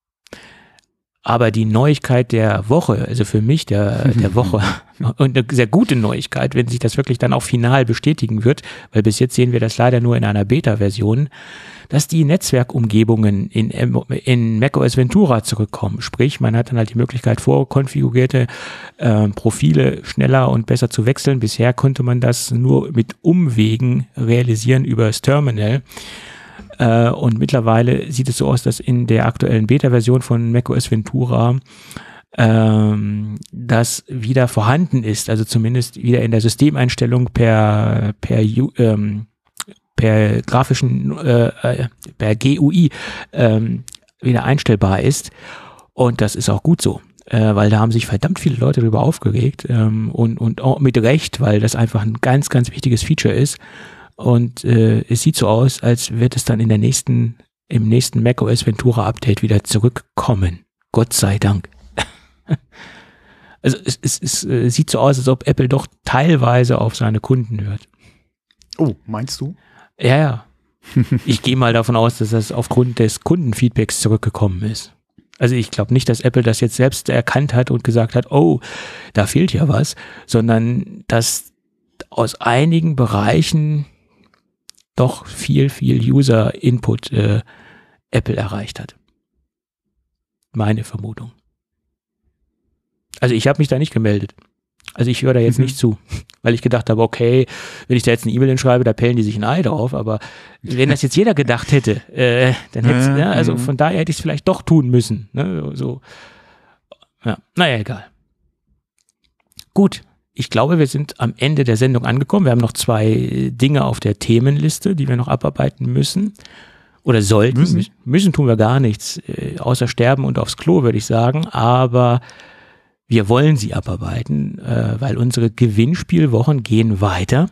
Aber die Neuigkeit der Woche, also für mich der, der Woche und eine sehr gute Neuigkeit, wenn sich das wirklich dann auch final bestätigen wird, weil bis jetzt sehen wir das leider nur in einer Beta-Version, dass die Netzwerkumgebungen in, in macOS Ventura zurückkommen. Sprich, man hat dann halt die Möglichkeit, vorkonfigurierte äh, Profile schneller und besser zu wechseln. Bisher konnte man das nur mit Umwegen realisieren über das Terminal. Äh, und mittlerweile sieht es so aus, dass in der aktuellen Beta-Version von macOS Ventura ähm, das wieder vorhanden ist, also zumindest wieder in der Systemeinstellung per per ähm, per grafischen äh, per G U I ähm, wieder einstellbar ist. Und das ist auch gut so. äh, weil da haben sich verdammt viele Leute darüber aufgeregt ähm, und, und auch mit Recht, weil das einfach ein ganz, ganz wichtiges Feature ist. Und äh, es sieht so aus, als wird es dann in der nächsten, im nächsten macOS Ventura Update wieder zurückkommen. Gott sei Dank. Also es, es, es, es sieht so aus, als ob Apple doch teilweise auf seine Kunden hört. Oh, meinst du? Ja, ja. Ich gehe mal davon aus, dass das aufgrund des Kundenfeedbacks zurückgekommen ist. Also ich glaube nicht, dass Apple das jetzt selbst erkannt hat und gesagt hat, oh, da fehlt ja was, sondern dass aus einigen Bereichen doch viel, viel User-Input äh, Apple erreicht hat. Meine Vermutung. Also ich habe mich da nicht gemeldet. Also ich höre da jetzt mhm. nicht zu, weil ich gedacht habe, okay, wenn ich da jetzt eine E-Mail hinschreibe, da pellen die sich ein Ei drauf, aber wenn das jetzt jeder gedacht hätte, äh, dann hätte es, ja, ja, also von daher hätte ich es vielleicht doch tun müssen. Ne? So, ja, naja, egal. Gut, ich glaube, wir sind am Ende der Sendung angekommen. Wir haben noch zwei Dinge auf der Themenliste, die wir noch abarbeiten müssen. Oder sollten. Müssen, müssen tun wir gar nichts, äh, außer sterben und aufs Klo, würde ich sagen, aber wir wollen sie abarbeiten, äh, weil unsere Gewinnspielwochen gehen weiter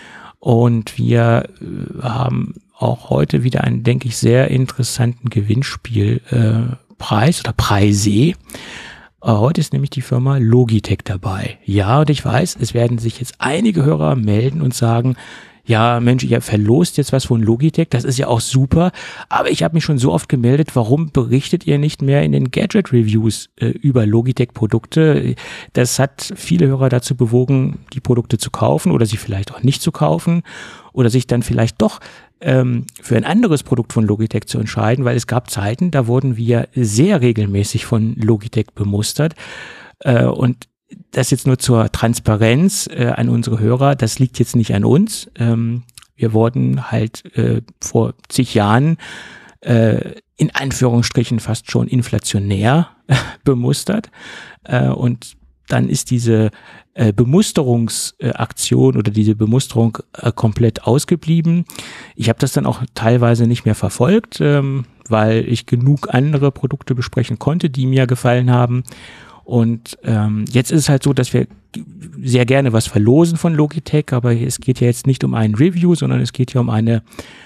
und wir äh, haben auch heute wieder einen, denke ich, sehr interessanten Gewinnspielpreis äh, oder Preise. Äh, heute ist nämlich die Firma Logitech dabei. Ja, und ich weiß, es werden sich jetzt einige Hörer melden und sagen, ja, Mensch, ihr verlost jetzt was von Logitech, das ist ja auch super, aber ich habe mich schon so oft gemeldet, warum berichtet ihr nicht mehr in den Gadget-Reviews äh, über Logitech-Produkte? Das hat viele Hörer dazu bewogen, die Produkte zu kaufen oder sie vielleicht auch nicht zu kaufen oder sich dann vielleicht doch ähm, für ein anderes Produkt von Logitech zu entscheiden, weil es gab Zeiten, da wurden wir sehr regelmäßig von Logitech bemustert äh, und das jetzt nur zur Transparenz äh, an unsere Hörer, das liegt jetzt nicht an uns. Ähm, wir wurden halt äh, vor zig Jahren äh, in Anführungsstrichen fast schon inflationär äh, bemustert äh, und dann ist diese äh, Bemusterungsaktion oder diese Bemusterung äh, komplett ausgeblieben. Ich habe das dann auch teilweise nicht mehr verfolgt, ähm, weil ich genug andere Produkte besprechen konnte, die mir gefallen haben. Und ähm, jetzt ist es halt so, dass wir sehr gerne was verlosen von Logitech, aber es geht ja jetzt nicht um ein Review, sondern es geht ja um eine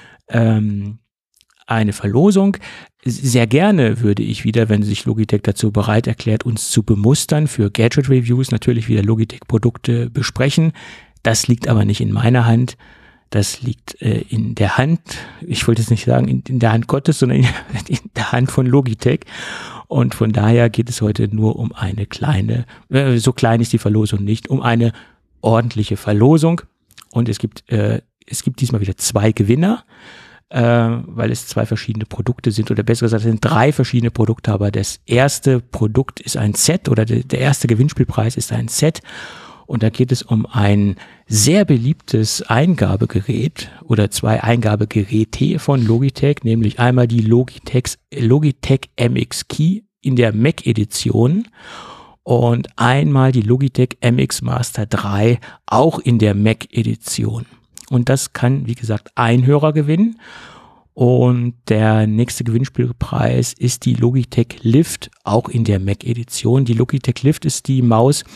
ähm, eine Verlosung. Sehr gerne würde ich wieder, wenn sich Logitech dazu bereit erklärt, uns zu bemustern für Gadget-Reviews, natürlich wieder Logitech-Produkte besprechen. Das liegt aber nicht in meiner Hand. Das liegt äh, in der Hand, ich wollte jetzt nicht sagen in, in der Hand Gottes, sondern in, in der Hand von Logitech. Und von daher geht es heute nur um eine kleine, äh, so klein ist die Verlosung nicht, um eine ordentliche Verlosung. Und es gibt, äh, es gibt diesmal wieder zwei Gewinner, äh, weil es zwei verschiedene Produkte sind, oder besser gesagt, es sind drei verschiedene Produkte, aber das erste Produkt ist ein Set oder de, der erste Gewinnspielpreis ist ein Set. Und da geht es um ein sehr beliebtes Eingabegerät oder zwei Eingabegeräte von Logitech, nämlich einmal die Logitech, Logitech M X Key in der Mac-Edition und einmal die Logitech M X Master drei auch in der Mac-Edition. Und das kann, wie gesagt, ein Hörer gewinnen. Und der nächste Gewinnspielpreis ist die Logitech Lift, auch in der Mac-Edition. Die Logitech Lift ist die Maus,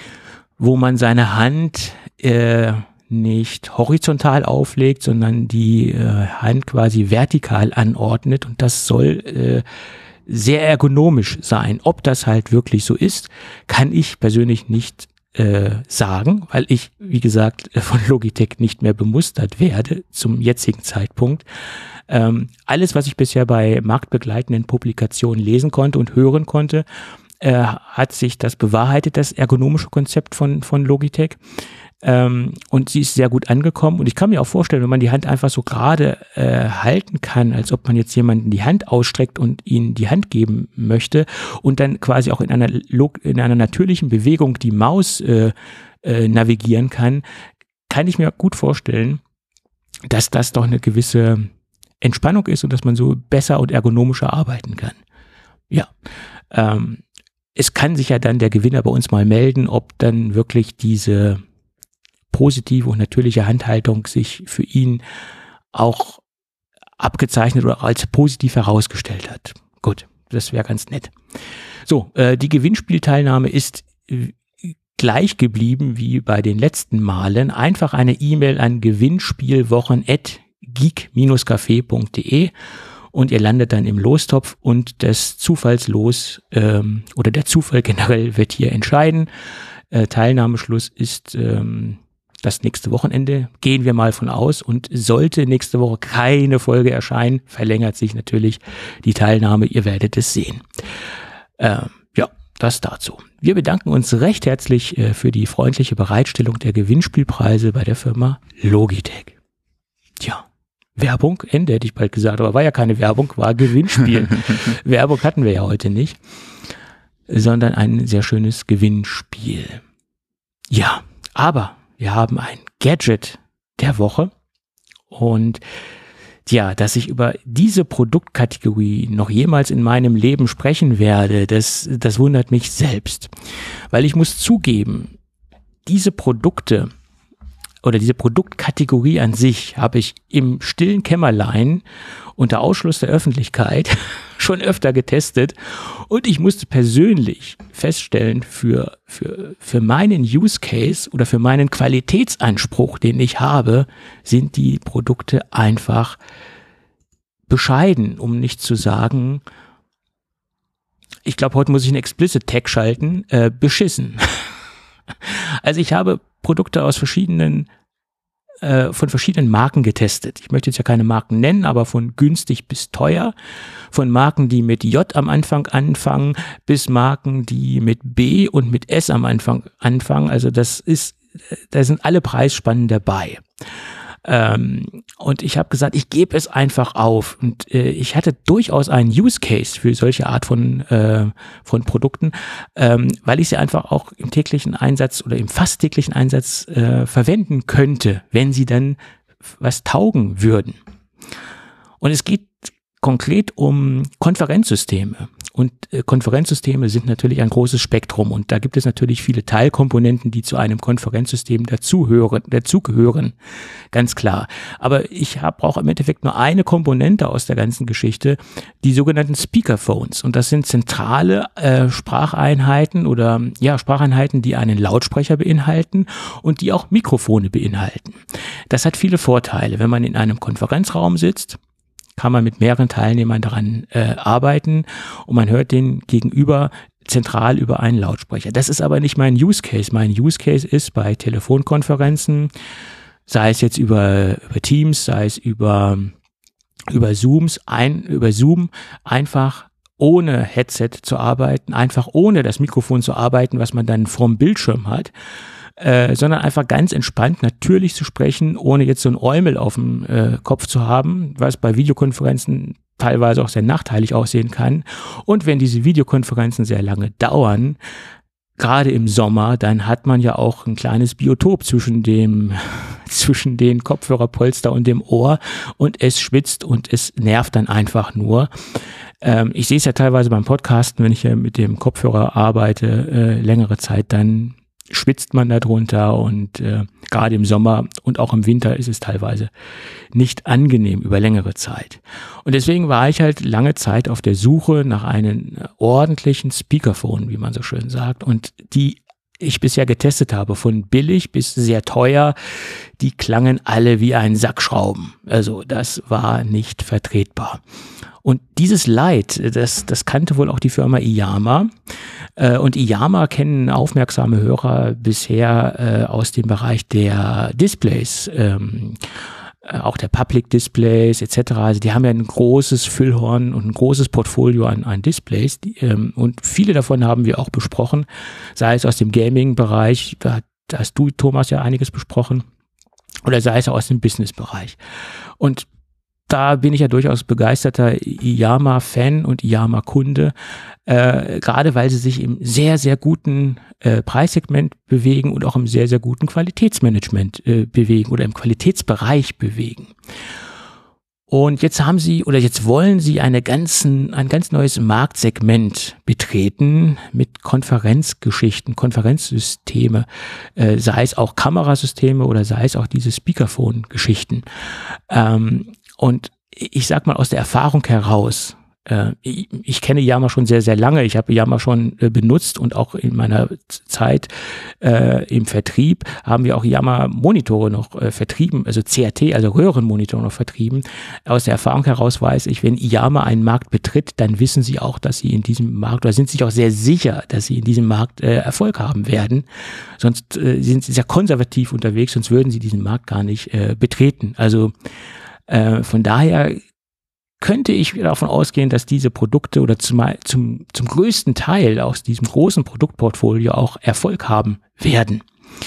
wo man seine Hand äh, nicht horizontal auflegt, sondern die äh, Hand quasi vertikal anordnet, und das soll äh, sehr ergonomisch sein. Ob das halt wirklich so ist, kann ich persönlich nicht äh, sagen, weil ich, wie gesagt, von Logitech nicht mehr bemustert werde zum jetzigen Zeitpunkt. Ähm, alles, was ich bisher bei marktbegleitenden Publikationen lesen konnte und hören konnte, Äh, hat sich das bewahrheitet, das ergonomische Konzept von von Logitech. Ähm, und sie ist sehr gut angekommen. Und ich kann mir auch vorstellen, wenn man die Hand einfach so gerade äh, halten kann, als ob man jetzt jemanden die Hand ausstreckt und ihnen die Hand geben möchte und dann quasi auch in einer in einer natürlichen Bewegung die Maus äh, äh, navigieren kann, kann ich mir gut vorstellen, dass das doch eine gewisse Entspannung ist und dass man so besser und ergonomischer arbeiten kann. Ja, ähm, es kann sich ja dann der Gewinner bei uns mal melden, ob dann wirklich diese positive und natürliche Handhaltung sich für ihn auch abgezeichnet oder als positiv herausgestellt hat. Gut, das wäre ganz nett. So, äh, die Gewinnspielteilnahme ist gleich geblieben wie bei den letzten Malen. Einfach eine E-Mail an gewinnspielwochen at geek dash café punkt de und ihr landet dann im Lostopf und das Zufallslos ähm, oder der Zufall generell wird hier entscheiden. Äh, Teilnahmeschluss ist ähm, das nächste Wochenende, gehen wir mal von aus, und sollte nächste Woche keine Folge erscheinen, verlängert sich natürlich die Teilnahme, ihr werdet es sehen. Ähm, ja, das dazu. Wir bedanken uns recht herzlich äh, für die freundliche Bereitstellung der Gewinnspielpreise bei der Firma Logitech. Tja, Werbung, Ende hätte ich bald gesagt, aber war ja keine Werbung, war Gewinnspiel. Werbung hatten wir ja heute nicht, sondern ein sehr schönes Gewinnspiel. Ja, aber wir haben ein Gadget der Woche und ja, dass ich über diese Produktkategorie noch jemals in meinem Leben sprechen werde, das, das wundert mich selbst. Weil ich muss zugeben, diese Produkte oder diese Produktkategorie an sich habe ich im stillen Kämmerlein unter Ausschluss der Öffentlichkeit schon öfter getestet und ich musste persönlich feststellen, für, für, für meinen Use Case oder für meinen Qualitätsanspruch, den ich habe, sind die Produkte einfach bescheiden, um nicht zu sagen, ich glaube, heute muss ich einen Explicit Tag schalten, äh, beschissen. Also ich habe Produkte aus verschiedenen von verschiedenen Marken getestet. Ich möchte jetzt ja keine Marken nennen, aber von günstig bis teuer, von Marken, die mit J am Anfang anfangen, bis Marken, die mit B und mit S am Anfang anfangen. Also das ist, da sind alle Preisspannen dabei. Ähm, und ich habe gesagt, ich gebe es einfach auf. Und äh, ich hatte durchaus einen Use Case für solche Art von äh, von Produkten, ähm, weil ich sie einfach auch im täglichen Einsatz oder im fast täglichen Einsatz äh, verwenden könnte, wenn sie dann was taugen würden. Und es geht konkret um Konferenzsysteme. Und äh, Konferenzsysteme sind natürlich ein großes Spektrum und da gibt es natürlich viele Teilkomponenten, die zu einem Konferenzsystem dazugehören, dazugehören, ganz klar. Aber ich hab, brauche im Endeffekt nur eine Komponente aus der ganzen Geschichte, die sogenannten Speakerphones. Und das sind zentrale äh, Spracheinheiten oder ja Spracheinheiten, die einen Lautsprecher beinhalten und die auch Mikrofone beinhalten. Das hat viele Vorteile, wenn man in einem Konferenzraum sitzt. Kann man mit mehreren Teilnehmern daran äh, arbeiten und man hört den Gegenüber zentral über einen Lautsprecher. Das ist aber nicht mein Use Case. Mein Use Case ist bei Telefonkonferenzen, sei es jetzt über, über Teams, sei es über, über Zooms, ein, über Zoom, einfach ohne Headset zu arbeiten, einfach ohne das Mikrofon zu arbeiten, was man dann vorm Bildschirm hat. Äh, sondern einfach ganz entspannt, natürlich zu sprechen, ohne jetzt so ein Eumel auf dem äh, Kopf zu haben, was bei Videokonferenzen teilweise auch sehr nachteilig aussehen kann. Und wenn diese Videokonferenzen sehr lange dauern, gerade im Sommer, dann hat man ja auch ein kleines Biotop zwischen dem, zwischen den Kopfhörerpolster und dem Ohr und es schwitzt und es nervt dann einfach nur. Ähm, ich sehe es ja teilweise beim Podcasten, wenn ich ja mit dem Kopfhörer arbeite, äh, längere Zeit, dann schwitzt man da drunter und äh, gerade im Sommer und auch im Winter ist es teilweise nicht angenehm über längere Zeit. Und deswegen war ich halt lange Zeit auf der Suche nach einem ordentlichen Speakerphone, wie man so schön sagt, und die ich bisher getestet habe, von billig bis sehr teuer, die klangen alle wie ein Sack Schrauben. Also das war nicht vertretbar. Und dieses Leid, das, das kannte wohl auch die Firma Iyama. Und Iyama kennen aufmerksame Hörer bisher äh, aus dem Bereich der Displays, ähm, auch der Public Displays et cetera. Also die haben ja ein großes Füllhorn und ein großes Portfolio an, an Displays. Die, ähm, und viele davon haben wir auch besprochen, sei es aus dem Gaming-Bereich, da, da hast du, Thomas, ja einiges besprochen, oder sei es auch aus dem Business-Bereich. Und da bin ich ja durchaus begeisterter Iyama-Fan und Iyama-Kunde, äh, gerade weil sie sich im sehr, sehr guten äh, Preissegment bewegen und auch im sehr, sehr guten Qualitätsmanagement äh, bewegen oder im Qualitätsbereich bewegen. Und jetzt haben sie oder jetzt wollen sie eine ganzen, ein ganz neues Marktsegment betreten mit Konferenzgeschichten, Konferenzsysteme, äh, sei es auch Kamerasysteme oder sei es auch diese Speakerphone-Geschichten. Ähm, Und ich sag mal aus der Erfahrung heraus, äh, ich, ich kenne Yamaha schon sehr, sehr lange. Ich habe Yamaha schon äh, benutzt und auch in meiner Zeit äh, im Vertrieb haben wir auch Yamaha-Monitore noch äh, vertrieben, also C R T, also Röhrenmonitore noch vertrieben. Aus der Erfahrung heraus weiß ich, wenn Yamaha einen Markt betritt, dann wissen sie auch, dass sie in diesem Markt, oder sind sich auch sehr sicher, dass sie in diesem Markt äh, Erfolg haben werden. Sonst äh, sind sie sehr konservativ unterwegs, sonst würden sie diesen Markt gar nicht äh, betreten. Also äh, von daher könnte ich davon ausgehen, dass diese Produkte oder zum, zum, zum größten Teil aus diesem großen Produktportfolio auch Erfolg haben werden.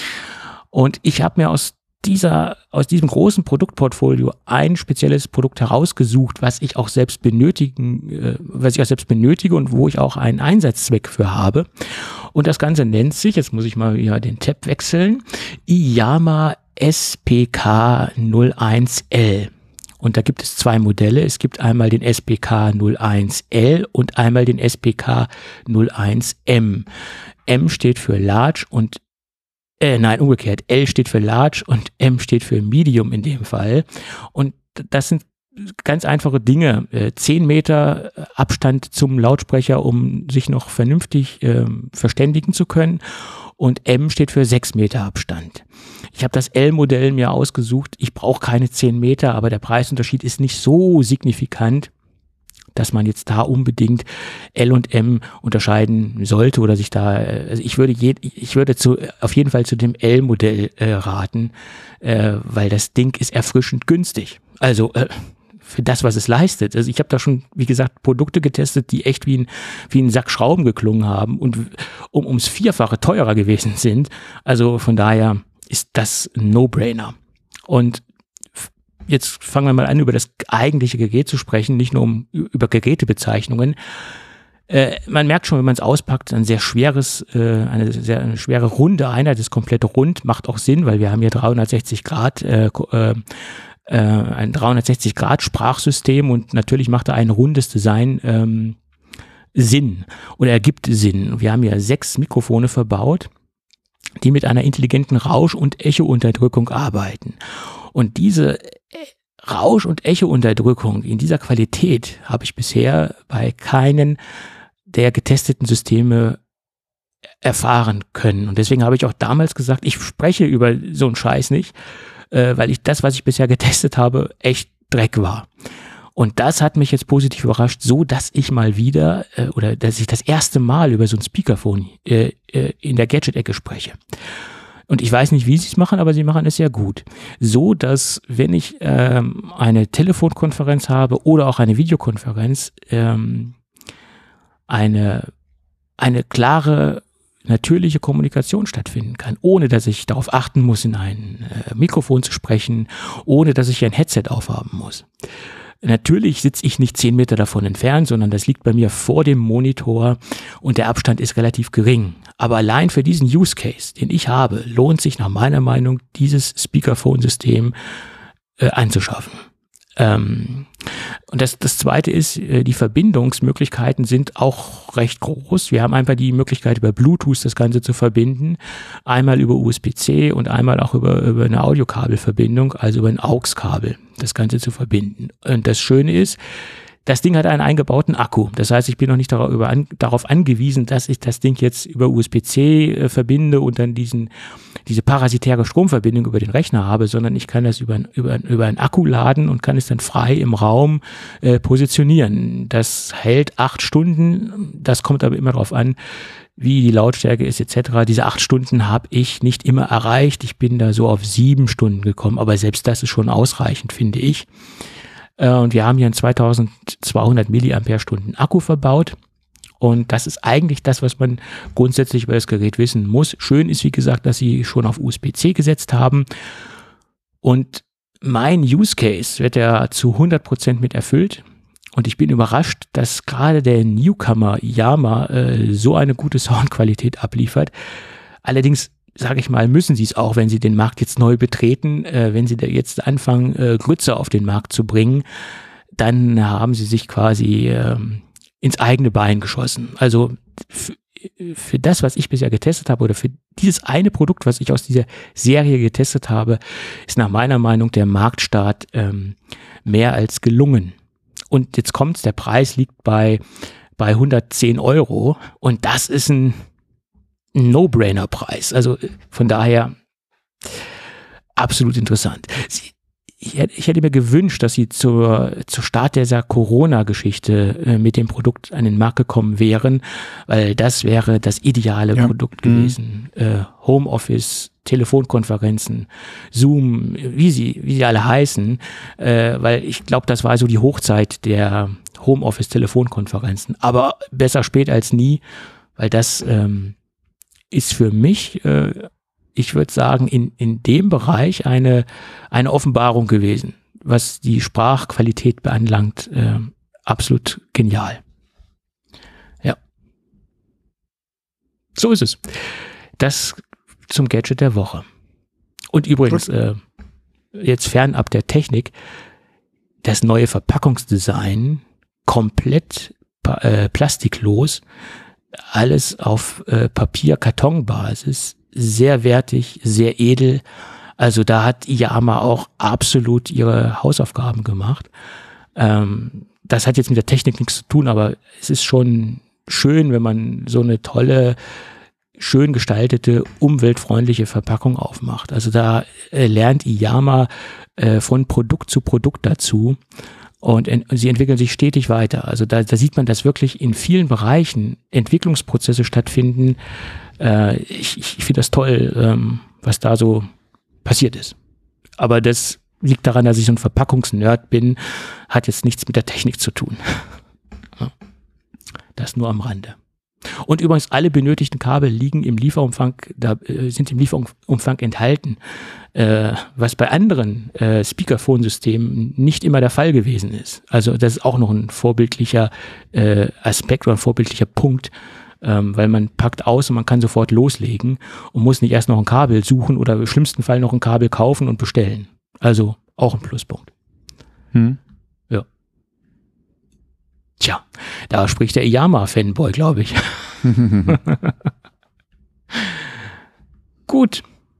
Und ich habe mir aus dieser, aus diesem großen Produktportfolio ein spezielles Produkt herausgesucht, was ich auch selbst benötigen, äh, was ich auch selbst benötige und wo ich auch einen Einsatzzweck für habe. Und das Ganze nennt sich, jetzt muss ich mal wieder den Tab wechseln, Yamaha S P K null eins L. Und da gibt es zwei Modelle. Es gibt einmal den S P K null eins L und einmal den S P K null eins M. M steht für Large und, äh, nein, umgekehrt. L steht für Large und M steht für Medium in dem Fall. Und das sind ganz einfache Dinge. Äh, zehn Meter Abstand zum Lautsprecher, um sich noch vernünftig äh, verständigen zu können. Und M steht für sechs Meter Abstand. Ich habe das L-Modell mir ausgesucht. Ich brauche keine zehn Meter, aber der Preisunterschied ist nicht so signifikant, dass man jetzt da unbedingt L und M unterscheiden sollte oder sich da, also ich würde je, ich würde zu, auf jeden Fall zu dem L-Modell äh, raten, äh, weil das Ding ist erfrischend günstig. Also äh, für das, was es leistet. Also ich habe da schon, wie gesagt, Produkte getestet, die echt wie ein, wie ein Sack Schrauben geklungen haben und um, ums Vierfache teurer gewesen sind. Also von daher ist das ein No-Brainer. Und jetzt fangen wir mal an, über das eigentliche Gerät zu sprechen, nicht nur um, über Gerätebezeichnungen. Äh, man merkt schon, wenn man es auspackt, ein sehr schweres, äh, eine sehr eine schwere runde Einheit, das komplette rund, macht auch Sinn, weil wir haben hier dreihundertsechzig Grad, äh, äh, ein dreihundertsechzig Grad Sprachsystem und natürlich macht da ein rundes Design ähm, Sinn oder ergibt Sinn. Wir haben ja sechs Mikrofone verbaut, die mit einer intelligenten Rausch- und Echo-Unterdrückung arbeiten. Und diese Rausch- und Echo-Unterdrückung in dieser Qualität habe ich bisher bei keinen der getesteten Systeme erfahren können. Und deswegen habe ich auch damals gesagt, ich spreche über so einen Scheiß nicht, äh, weil ich das, was ich bisher getestet habe, echt Dreck war. Und das hat mich jetzt positiv überrascht, so dass ich mal wieder äh, oder dass ich das erste Mal über so ein Speakerphone äh, äh, in der Gadget-Ecke spreche. Und ich weiß nicht, wie sie es machen, aber sie machen es sehr gut. So, dass wenn ich ähm, eine Telefonkonferenz habe oder auch eine Videokonferenz, ähm, eine, eine klare, natürliche Kommunikation stattfinden kann, ohne dass ich darauf achten muss, in ein äh, Mikrofon zu sprechen, ohne dass ich ein Headset aufhaben muss. Natürlich sitze ich nicht zehn Meter davon entfernt, sondern das liegt bei mir vor dem Monitor und der Abstand ist relativ gering. Aber allein für diesen Use Case, den ich habe, lohnt sich nach meiner Meinung, dieses Speakerphone-System äh, anzuschaffen. Ähm, und das, das zweite ist, äh, die Verbindungsmöglichkeiten sind auch recht groß. Wir haben einfach die Möglichkeit, über Bluetooth das Ganze zu verbinden. Einmal über U S B C und einmal auch über, über eine Audiokabelverbindung, also über ein A U X-Kabel, das Ganze zu verbinden. Und das Schöne ist, das Ding hat einen eingebauten Akku. Das heißt, ich bin noch nicht darüber an, darauf angewiesen, dass ich das Ding jetzt über U S B C äh, verbinde und dann diesen, diese parasitäre Stromverbindung über den Rechner habe, sondern ich kann das über, über, über einen Akku laden und kann es dann frei im Raum äh, positionieren. Das hält acht Stunden. Das kommt aber immer darauf an, wie die Lautstärke ist et cetera. Diese acht Stunden habe ich nicht immer erreicht. Ich bin da so auf sieben Stunden gekommen, aber selbst das ist schon ausreichend, finde ich. Und wir haben hier einen zweitausendzweihundert Milliampere-Stunden Akku verbaut. Und das ist eigentlich das, was man grundsätzlich über das Gerät wissen muss. Schön ist, wie gesagt, dass sie schon auf U S B C gesetzt haben. Und mein Use Case wird ja zu hundert Prozent mit erfüllt. Und ich bin überrascht, dass gerade der Newcomer Yamaha äh, so eine gute Soundqualität abliefert. Allerdings, sage ich mal, müssen sie es auch, wenn sie den Markt jetzt neu betreten, äh, wenn sie da jetzt anfangen, äh, Grütze auf den Markt zu bringen, dann haben sie sich quasi äh, ins eigene Bein geschossen. Also für, für das, was ich bisher getestet habe oder für dieses eine Produkt, was ich aus dieser Serie getestet habe, ist nach meiner Meinung der Marktstart ähm, mehr als gelungen. und jetzt kommt's, der Preis liegt bei, bei hundertzehn Euro und das ist ein, ein No-Brainer-Preis. Also von daher absolut interessant. Sie, Ich hätte, ich hätte mir gewünscht, dass sie zur, zur Start dieser Corona-Geschichte äh, mit dem Produkt an den Markt gekommen wären, weil das wäre das ideale ja. Produkt gewesen. Mhm. Äh, Homeoffice, Telefonkonferenzen, Zoom, wie sie, wie sie alle heißen, äh, weil ich glaube, das war so die Hochzeit der Homeoffice-Telefonkonferenzen. Aber besser spät als nie, weil das ähm, ist für mich äh, ich würde sagen, in, in dem Bereich eine, eine Offenbarung gewesen, was die Sprachqualität beanlangt, äh, absolut genial. Ja. So ist es. Das zum Gadget der Woche. Und übrigens, äh, jetzt fernab der Technik, das neue Verpackungsdesign, komplett pa- äh, plastiklos, alles auf äh, Papier-Karton-Basis, sehr wertig, sehr edel. Also da hat Iyama auch absolut ihre Hausaufgaben gemacht. Ähm, das hat jetzt mit der Technik nichts zu tun, aber es ist schon schön, wenn man so eine tolle, schön gestaltete, umweltfreundliche Verpackung aufmacht. Also da äh, lernt Iyama äh, von Produkt zu Produkt dazu. Und en- sie entwickeln sich stetig weiter. Also da, da sieht man, dass wirklich in vielen Bereichen Entwicklungsprozesse stattfinden. Äh, ich ich finde das toll, ähm, was da so passiert ist. Aber das liegt daran, dass ich so ein Verpackungsnerd bin, hat jetzt nichts mit der Technik zu tun. Ja. Das nur am Rande. Und übrigens, alle benötigten Kabel liegen im Lieferumfang, da äh, sind im Lieferumfang enthalten, äh, was bei anderen äh, Speakerphone-Systemen nicht immer der Fall gewesen ist. Also das ist auch noch ein vorbildlicher äh, Aspekt oder ein vorbildlicher Punkt, ähm, weil man packt aus und man kann sofort loslegen und muss nicht erst noch ein Kabel suchen oder im schlimmsten Fall noch ein Kabel kaufen und bestellen. Also auch ein Pluspunkt. Hm. Ja. Tja, da spricht der Iyama-Fanboy, glaube ich. Gut.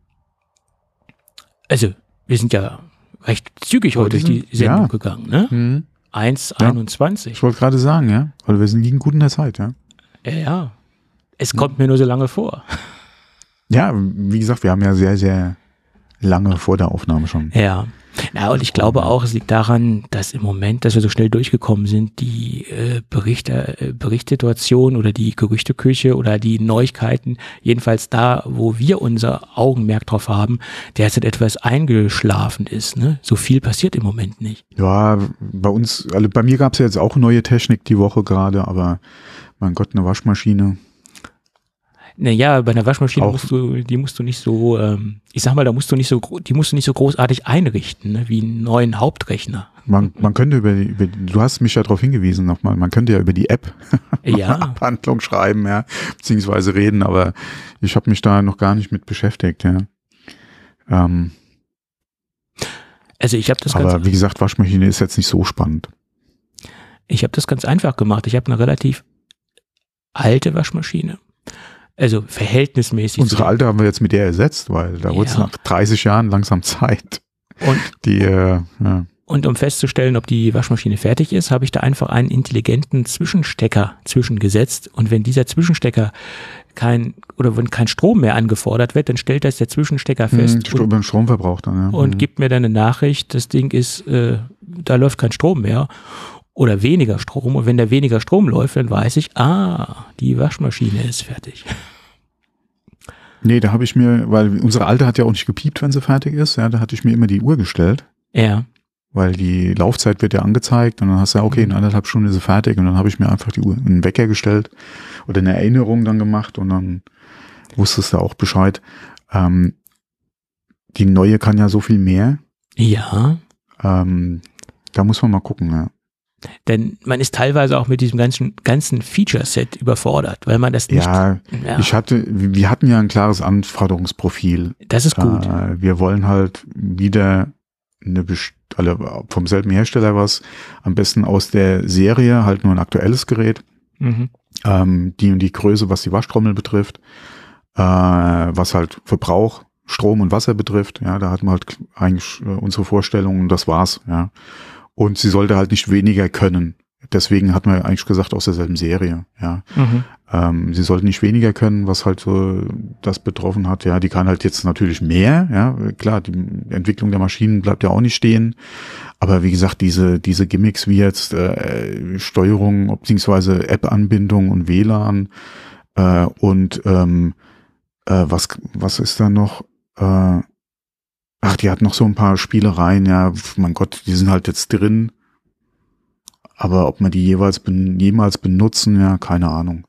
Also, wir sind ja recht zügig heute durch die Sendung ja. gegangen, ne? Hm. eins Ja. einundzwanzig. Ich wollte gerade sagen, ja, weil wir sind liegen gut in der Zeit, ja. Ja, ja. Es kommt mir nur so lange vor. Ja, wie gesagt, wir haben ja sehr, sehr lange vor der Aufnahme schon. Ja. Ja, und ich glaube auch, es liegt daran, dass im Moment, dass wir so schnell durchgekommen sind, die äh, Berichte, äh, Berichtssituation oder die Gerüchteküche oder die Neuigkeiten, jedenfalls da, wo wir unser Augenmerk drauf haben, derzeit etwas eingeschlafen ist. Ne? So viel passiert im Moment nicht. Ja, bei uns, also bei mir gab es ja jetzt auch neue Technik die Woche gerade, aber mein Gott, eine Waschmaschine. Naja, bei einer Waschmaschine Auch. musst du, die musst du nicht so, ähm, ich sag mal, da musst du nicht so, gro- die musst du nicht so großartig einrichten, ne, wie einen neuen Hauptrechner. Man, man könnte über die, über die, du hast mich ja darauf hingewiesen nochmal, man könnte ja über die App Ja, Abhandlung schreiben, ja, beziehungsweise reden, aber ich habe mich da noch gar nicht mit beschäftigt, ja. Ähm, also ich habe das ganz, aber wie gesagt, Waschmaschine ist jetzt nicht so spannend. ich habe das ganz einfach gemacht. Ich habe eine relativ alte Waschmaschine. Also verhältnismäßig. Unsere zu- alte haben wir jetzt mit der ersetzt, weil da wurde es Ja. nach dreißig Jahren langsam Zeit. Und, Die, äh, ja. und um festzustellen, ob die Waschmaschine fertig ist, habe ich da einfach einen intelligenten Zwischenstecker zwischengesetzt. Und wenn dieser Zwischenstecker kein, oder wenn kein Strom mehr angefordert wird, dann stellt das der Zwischenstecker fest Hm, über den Stromverbrauch dann, ja. und Mhm. gibt mir dann eine Nachricht, das Ding ist, äh, da läuft kein Strom mehr oder weniger Strom. Und wenn da weniger Strom läuft, dann weiß ich, ah, die Waschmaschine ist fertig. Nee, da habe ich mir, weil unsere alte hat ja auch nicht gepiept, wenn sie fertig ist, ja, da hatte ich mir immer die Uhr gestellt, Ja, weil die Laufzeit wird ja angezeigt und dann hast du ja, okay, in anderthalb Stunden ist sie fertig und dann habe ich mir einfach die Uhr, einen Wecker gestellt oder eine Erinnerung dann gemacht und dann wusstest du auch Bescheid. Ähm, die neue kann ja so viel mehr, ja, ähm, da muss man mal gucken, ja. denn man ist teilweise auch mit diesem ganzen, ganzen Feature-Set überfordert, weil man das nicht, Ja, ja, ich hatte, wir hatten ja ein klares Anforderungsprofil. das ist gut. Äh, wir wollen halt wieder eine best- alle vom selben Hersteller was, am besten aus der Serie, halt nur ein aktuelles Gerät, Mhm. ähm, die und die Größe, was die Waschtrommel betrifft, äh, was halt Verbrauch, Strom und Wasser betrifft, ja, da hatten wir halt eigentlich äh, unsere Vorstellungen und das war's, ja. Und sie sollte halt nicht weniger können. Deswegen hat man eigentlich gesagt, aus derselben Serie, ja. Mhm. Ähm, sie sollte nicht weniger können, was halt so das betroffen hat. Ja, die kann halt jetzt natürlich mehr, ja. Klar, die Entwicklung der Maschinen bleibt ja auch nicht stehen. Aber wie gesagt, diese, diese Gimmicks wie jetzt äh, Steuerung, beziehungsweise App-Anbindung und W L A N äh, und ähm, äh, was, was ist da noch? Äh, ach, die hat noch so ein paar Spielereien, ja, mein Gott, die sind halt jetzt drin. Aber ob man die jeweils ben, jemals benutzen, ja, keine Ahnung.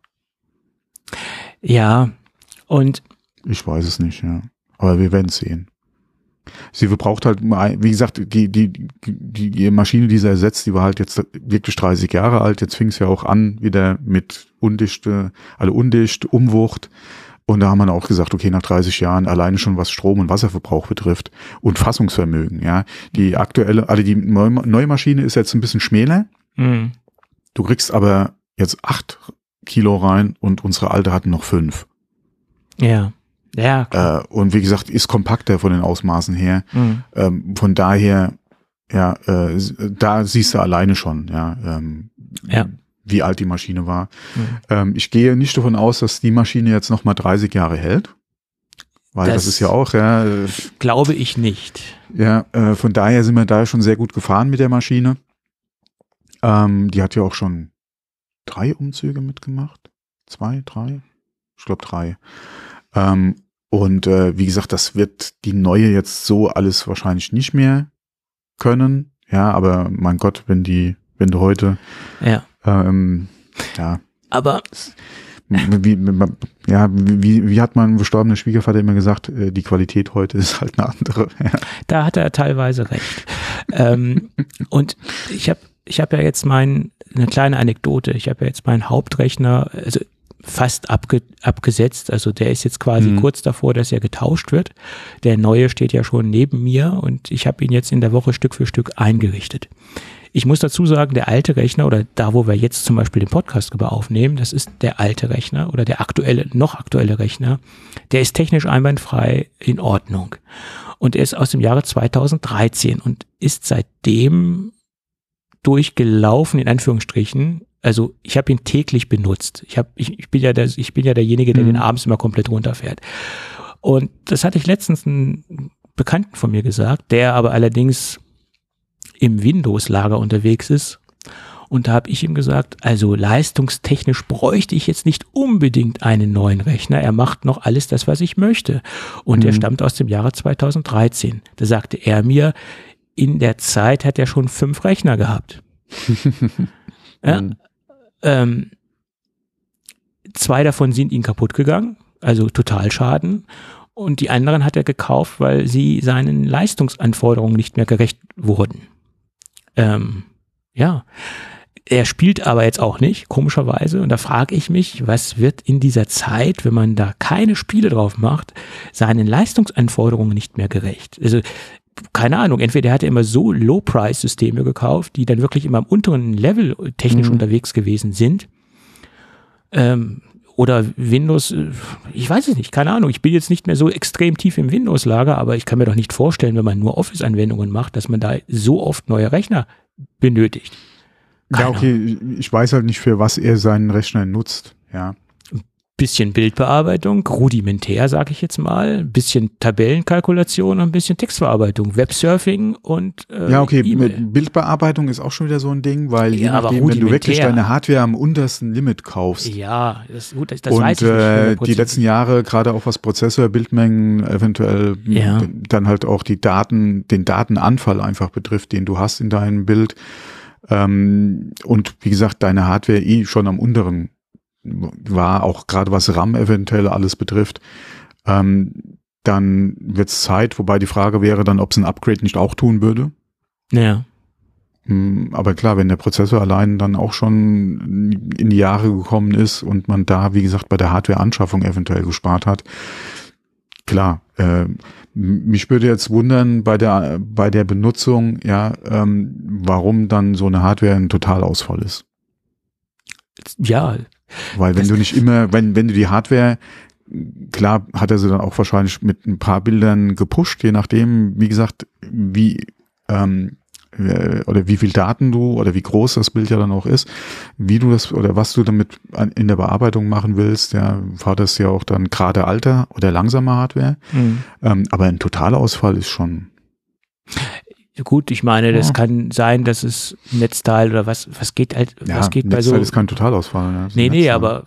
Ja, und ich weiß es nicht, ja. Aber wir werden es sehen. Sie braucht halt, wie gesagt, die, die, die, die Maschine, die sie ersetzt, die war halt jetzt wirklich dreißig Jahre alt. Jetzt fing es ja auch an, wieder mit undichte, alle undicht, Umwucht. Und da haben wir auch gesagt, okay, nach dreißig Jahren alleine schon was Strom- und Wasserverbrauch betrifft und Fassungsvermögen, ja. Die aktuelle, also die neue Maschine ist jetzt ein bisschen schmäler. Mhm. Du kriegst aber jetzt acht Kilo rein und unsere alte hatten noch fünf. Ja, ja. Äh, und wie gesagt, ist kompakter von den Ausmaßen her. Mhm. Ähm, von daher, ja, äh, da siehst du alleine schon, ja, ähm, ja. wie alt die Maschine war. Mhm. Ähm, ich gehe nicht davon aus, dass die Maschine jetzt noch mal dreißig Jahre hält. Weil das, das ist ja auch, ja. Äh, glaube ich nicht. Ja, äh, von daher sind wir da schon sehr gut gefahren mit der Maschine. Ähm, die hat ja auch schon drei Umzüge mitgemacht. Zwei, drei? Ich glaube drei. Ähm, und äh, wie gesagt, das wird die neue jetzt so alles wahrscheinlich nicht mehr können. Ja, aber mein Gott, wenn die, wenn du heute ja, ähm, ja. Aber wie, wie, ja, wie, wie hat mein verstorbener Schwiegervater immer gesagt, äh, die Qualität heute ist halt eine andere. Ja. Da hat er teilweise recht. ähm, und ich habe Ich habe ja jetzt mein, eine kleine Anekdote, ich habe ja jetzt meinen Hauptrechner also fast abge, abgesetzt, also der ist jetzt quasi mhm. kurz davor, dass er getauscht wird. Der neue steht ja schon neben mir und ich habe ihn jetzt in der Woche Stück für Stück eingerichtet. Ich muss dazu sagen, der alte Rechner oder da, wo wir jetzt zum Beispiel den Podcast über aufnehmen, das ist der alte Rechner oder der aktuelle, noch aktuelle Rechner, der ist technisch einwandfrei in Ordnung. Und er ist aus dem Jahre zweitausenddreizehn und ist seitdem durchgelaufen, in Anführungsstrichen. Also ich habe ihn täglich benutzt. Ich, hab, ich, ich, bin ja der, ich bin ja derjenige, der mhm. den abends immer komplett runterfährt. Und das hatte ich letztens einen Bekannten von mir gesagt, der aber allerdings im Windows-Lager unterwegs ist. Und da habe ich ihm gesagt, also leistungstechnisch bräuchte ich jetzt nicht unbedingt einen neuen Rechner. Er macht noch alles das, was ich möchte. Und mhm. er stammt aus dem Jahre zweitausenddreizehn. Da sagte er mir, in der Zeit hat er schon fünf Rechner gehabt. ja, mhm. ähm, zwei davon sind ihm kaputt gegangen, also Totalschaden. Und die anderen hat er gekauft, weil sie seinen Leistungsanforderungen nicht mehr gerecht wurden. Ähm, ja, er spielt aber jetzt auch nicht, komischerweise. Und da frage ich mich, was wird in dieser Zeit, wenn man da keine Spiele drauf macht, seinen Leistungsanforderungen nicht mehr gerecht? Also keine Ahnung, entweder hat er immer so Low-Price-Systeme gekauft, die dann wirklich immer am unteren Level technisch mhm. unterwegs gewesen sind. Ähm, oder Windows, ich weiß es nicht, keine Ahnung. Ich bin jetzt nicht mehr so extrem tief im Windows-Lager, aber ich kann mir doch nicht vorstellen, wenn man nur Office-Anwendungen macht, dass man da so oft neue Rechner benötigt. Keine ja, okay, Ahnung. Ich weiß halt nicht, für was er seinen Rechner nutzt, ja. Bisschen Bildbearbeitung, rudimentär, sage ich jetzt mal, ein bisschen Tabellenkalkulation und ein bisschen Textverarbeitung, Websurfing und äh, ja, okay, mit Bildbearbeitung ist auch schon wieder so ein Ding, weil je ja, nachdem, wenn du wirklich deine Hardware am untersten Limit kaufst. Ja, das, gut, das, das und, weiß ich nicht. Äh, die letzten Jahre, gerade auch was Prozessor, Bildmengen, eventuell ja. dann halt auch die Daten, den Datenanfall einfach betrifft, den du hast in deinem Bild. Ähm, und wie gesagt, deine Hardware eh schon am unteren war, auch gerade was RAM eventuell alles betrifft, ähm, dann wird es Zeit, wobei die Frage wäre dann, ob es ein Upgrade nicht auch tun würde. Ja. Aber klar, wenn der Prozessor allein dann auch schon in die Jahre gekommen ist und man da, wie gesagt, bei der Hardware-Anschaffung eventuell gespart hat, klar, äh, mich würde jetzt wundern bei der bei der Benutzung, ja, ähm, warum dann so eine Hardware ein Totalausfall ist. Ja. Weil wenn du nicht immer, wenn, wenn du die Hardware, klar hat er sie dann auch wahrscheinlich mit ein paar Bildern gepusht, je nachdem, wie gesagt, wie, ähm, oder wie viel Daten du oder wie groß das Bild ja dann auch ist, wie du das oder was du damit in der Bearbeitung machen willst, ja, war das ja auch dann gerade alter oder langsame Hardware. Mhm. Ähm, aber ein Totalausfall ist schon. Gut, ich meine, das ja. kann sein, dass es Netzteil oder was, was geht halt, ja, was geht Netzteil bei so. ist kein Totalausfall. Ja, nee, nee, aber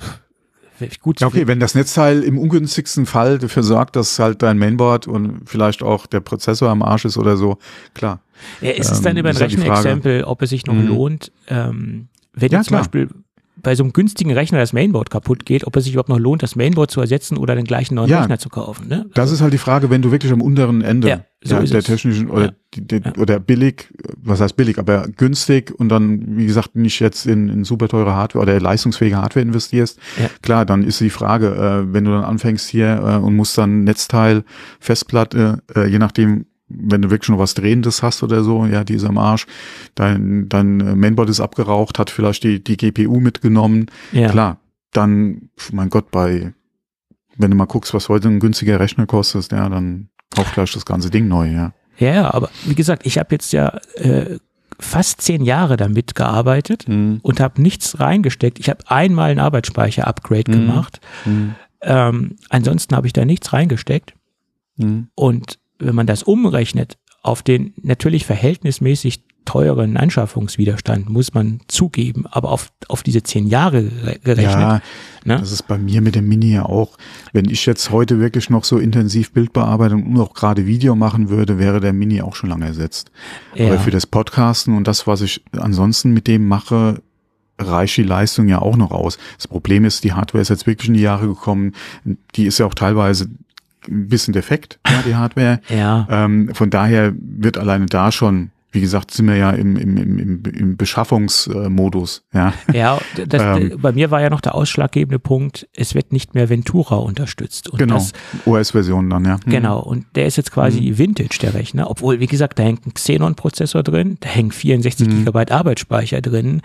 gut. Ja, okay, wenn das Netzteil im ungünstigsten Fall dafür sorgt, dass halt dein Mainboard und vielleicht auch der Prozessor am Arsch ist oder so, klar. Ja, es ist dann ähm, über ein Rechenexempel, ob es sich noch mhm. lohnt, ähm, wenn ja, zum klar. Beispiel bei so einem günstigen Rechner das Mainboard kaputt geht, ob es sich überhaupt noch lohnt, das Mainboard zu ersetzen oder den gleichen neuen ja, Rechner zu kaufen. Ne? Also, das ist halt die Frage, wenn du wirklich am unteren Ende ja, so der, ist der es. technischen oder, ja. die, die, ja. oder billig, was heißt billig, aber günstig und dann, wie gesagt, nicht jetzt in, in super teure Hardware oder leistungsfähige Hardware investierst, ja. klar, dann ist die Frage, äh, wenn du dann anfängst hier äh, und musst dann Netzteil, Festplatte, äh, je nachdem, wenn du wirklich noch was Drehendes hast oder so, ja, die ist am Arsch, dein, dein Mainboard ist abgeraucht, hat vielleicht die, die G P U mitgenommen, ja. klar, dann, mein Gott, bei, wenn du mal guckst, was heute ein günstiger Rechner kostet, ja, dann kauf gleich das ganze Ding neu, ja. Ja, aber wie gesagt, ich habe jetzt ja äh, fast zehn Jahre damit gearbeitet mhm. und habe nichts reingesteckt. Ich habe einmal ein Arbeitsspeicher-Upgrade mhm. gemacht, mhm. Ähm, ansonsten habe ich da nichts reingesteckt mhm. und wenn man das umrechnet auf den natürlich verhältnismäßig teuren Anschaffungswiderstand, muss man zugeben, aber auf, auf diese zehn Jahre gerechnet. Ja, ne? Das ist bei mir mit dem Mini ja auch. Wenn ich jetzt heute wirklich noch so intensiv Bildbearbeitung und auch gerade Video machen würde, wäre der Mini auch schon lange ersetzt. Ja. Aber für das Podcasten und das, was ich ansonsten mit dem mache, reicht die Leistung ja auch noch aus. Das Problem ist, die Hardware ist jetzt wirklich in die Jahre gekommen. Die ist ja auch teilweise ein bisschen defekt, ja, die Hardware. Ja. Ähm, von daher wird alleine da schon, wie gesagt, sind wir ja im, im, im, im Beschaffungsmodus. Ja, ja das, ähm, bei mir war ja noch der ausschlaggebende Punkt, es wird nicht mehr Ventura unterstützt. Und genau, das, O S-Version dann, ja. Mhm. Genau, und der ist jetzt quasi mhm. Vintage, der Rechner. Obwohl, wie gesagt, da hängt ein Xenon-Prozessor drin, da hängen vierundsechzig mhm. Gigabyte Arbeitsspeicher drin.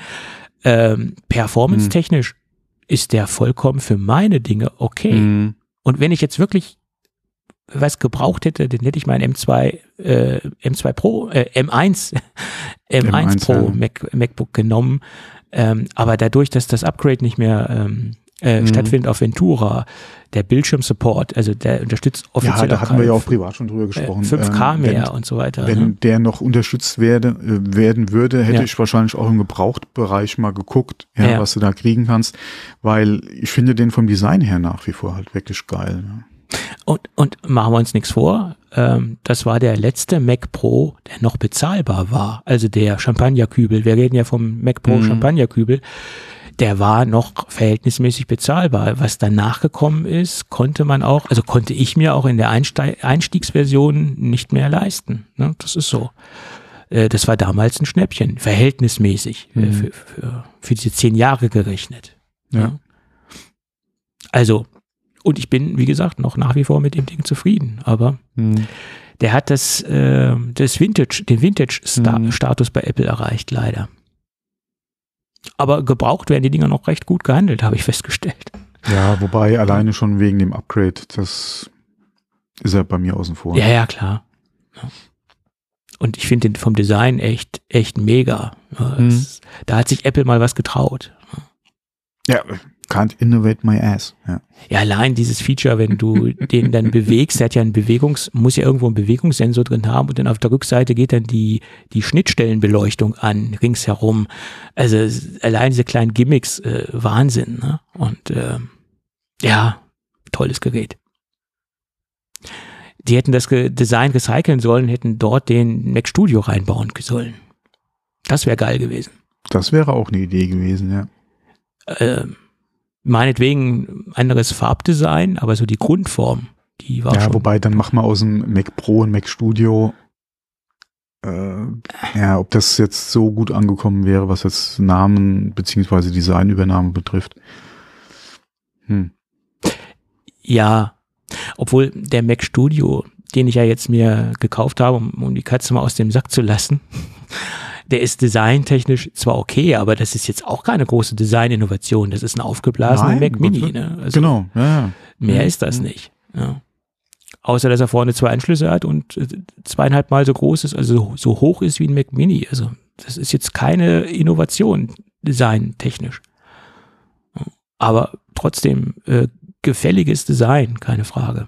Ähm, performance-technisch mhm. ist der vollkommen für meine Dinge okay. Mhm. Und wenn ich jetzt wirklich was gebraucht hätte, dann hätte ich mein M zwei, äh, M zwei Pro, äh, M eins, M eins, M eins Pro ja. Mac, MacBook genommen. Ähm, aber dadurch, dass das Upgrade nicht mehr ähm, äh, mhm. stattfindet auf Ventura, der Bildschirmsupport, also der unterstützt offiziell. Ja, da hatten wir ja auch privat schon drüber gesprochen. fünf K ähm, mehr wenn, und so weiter. Wenn ne? der noch unterstützt werde, äh, werden würde, hätte ja. ich wahrscheinlich auch im Gebrauchtbereich mal geguckt, ja, ja. was du da kriegen kannst, weil ich finde den vom Design her nach wie vor halt wirklich geil. Ne? Und, und machen wir uns nichts vor, ähm, das war der letzte Mac Pro, der noch bezahlbar war. Also der Champagnerkübel, wir reden ja vom Mac Pro mhm. Champagnerkübel, der war noch verhältnismäßig bezahlbar. Was danach gekommen ist, konnte man auch, also konnte ich mir auch in der Einste- Einstiegsversion nicht mehr leisten. Ne? Das ist so. Äh, das war damals ein Schnäppchen, verhältnismäßig, mhm. äh, für, für, für diese zehn Jahre gerechnet. Ja. Ja? Also, und ich bin, wie gesagt, noch nach wie vor mit dem Ding zufrieden. Aber hm. der hat das, äh, das Vintage, den Vintage-Status hm. bei Apple erreicht, leider. Aber gebraucht werden die Dinger noch recht gut gehandelt, habe ich festgestellt. Ja, wobei alleine schon wegen dem Upgrade, das ist ja bei mir außen vor. Ja, ja, klar. Ja. Und ich finde den vom Design echt, echt mega. Hm. Es, da hat sich Apple mal was getraut. Ja, can't innovate my ass. Ja. Ja, allein dieses Feature, wenn du den dann bewegst, der hat ja einen Bewegungs, muss ja irgendwo einen Bewegungssensor drin haben und dann auf der Rückseite geht dann die, die Schnittstellenbeleuchtung an, ringsherum. Also allein diese kleinen Gimmicks, äh, Wahnsinn, ne? Und äh, ja, tolles Gerät. Die hätten das Design recyceln sollen, hätten dort den Mac Studio reinbauen sollen. Das wäre geil gewesen. Das wäre auch eine Idee gewesen, ja. Ähm, meinetwegen anderes Farbdesign, aber so die Grundform, die war ja, schon. Ja, wobei dann mach mal aus dem Mac Pro und Mac Studio, äh, ja, ob das jetzt so gut angekommen wäre, was jetzt Namen beziehungsweise Designübernahme betrifft. Hm. Ja, obwohl der Mac Studio, den ich ja jetzt mir gekauft habe, um, um die Katze mal aus dem Sack zu lassen, der ist designtechnisch zwar okay, aber das ist jetzt auch keine große Designinnovation. Das ist ein aufgeblasener Mac Mini. Ne? Also genau. Ja, ja. Mehr ja. ist das nicht. Ja. Außer, dass er vorne zwei Anschlüsse hat und zweieinhalb Mal so groß ist, also so hoch ist wie ein Mac Mini. Also das ist jetzt keine Innovation, designtechnisch. Aber trotzdem äh, gefälliges Design, keine Frage.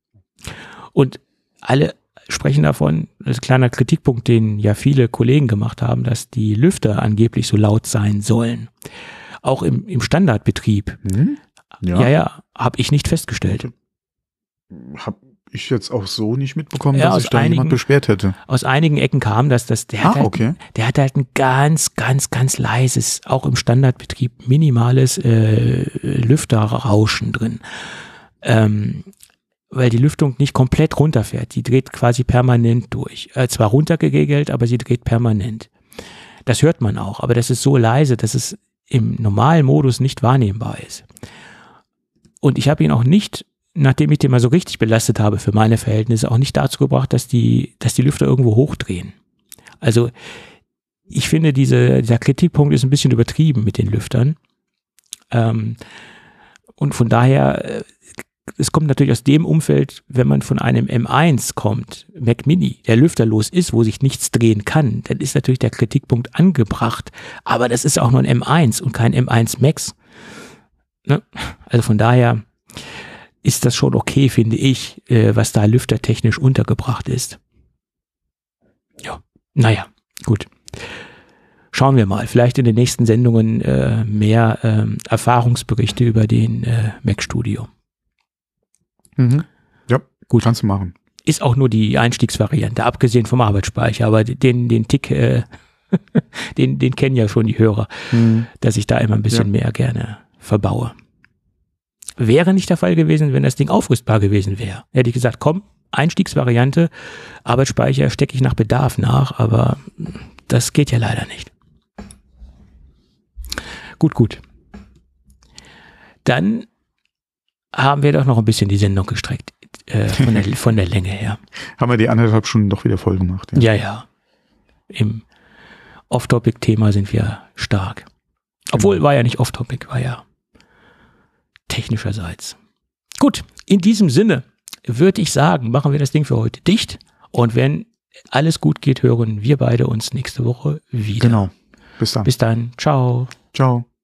Und alle sprechen davon, das ist ein kleiner Kritikpunkt, den ja viele Kollegen gemacht haben, dass die Lüfter angeblich so laut sein sollen. Auch im, im Standardbetrieb. Hm? Ja, ja, ja habe ich nicht festgestellt. Hab ich jetzt auch so nicht mitbekommen, ja, dass sich da einigen, jemand beschwert hätte. Aus einigen Ecken kam das, dass der, ah, hat halt, okay. der hat halt ein ganz, ganz, ganz leises, auch im Standardbetrieb, minimales äh, Lüfterrauschen drin. Ähm, weil die Lüftung nicht komplett runterfährt. Die dreht quasi permanent durch. Äh, zwar runtergegelt, aber sie dreht permanent. Das hört man auch, aber das ist so leise, dass es im normalen Modus nicht wahrnehmbar ist. Und ich habe ihn auch nicht, nachdem ich den mal so richtig belastet habe für meine Verhältnisse, auch nicht dazu gebracht, dass die, dass die Lüfter irgendwo hochdrehen. Also ich finde, diese, dieser Kritikpunkt ist ein bisschen übertrieben mit den Lüftern. Ähm, und von daher, es kommt natürlich aus dem Umfeld, wenn man von einem M eins kommt, Mac Mini, der lüfterlos ist, wo sich nichts drehen kann, dann ist natürlich der Kritikpunkt angebracht. Aber das ist auch nur ein M eins und kein M eins Max. Ne? Also von daher ist das schon okay, finde ich, äh, was da lüftertechnisch untergebracht ist. Ja, naja, gut. Schauen wir mal, vielleicht in den nächsten Sendungen äh, mehr ähm, Erfahrungsberichte über den äh, Mac Studio. Mhm. Ja, gut, kannst du machen. Ist auch nur die Einstiegsvariante, abgesehen vom Arbeitsspeicher, aber den, den Tick, äh, den, den kennen ja schon die Hörer, mhm. dass ich da immer ein bisschen ja. mehr gerne verbaue. Wäre nicht der Fall gewesen, wenn das Ding aufrüstbar gewesen wäre. Hätte ich gesagt, komm, Einstiegsvariante, Arbeitsspeicher stecke ich nach Bedarf nach, aber das geht ja leider nicht. Gut, gut. Dann haben wir doch noch ein bisschen die Sendung gestreckt, äh, von, der, von der Länge her. Haben wir die anderthalb Stunden doch wieder voll gemacht. Ja, ja. ja. Im Off-Topic-Thema sind wir stark. Obwohl, war ja nicht Off-Topic, war ja technischerseits. Gut, in diesem Sinne würde ich sagen, machen wir das Ding für heute dicht. Und wenn alles gut geht, hören wir beide uns nächste Woche wieder. Genau. Bis dann. Bis dann. Ciao. Ciao.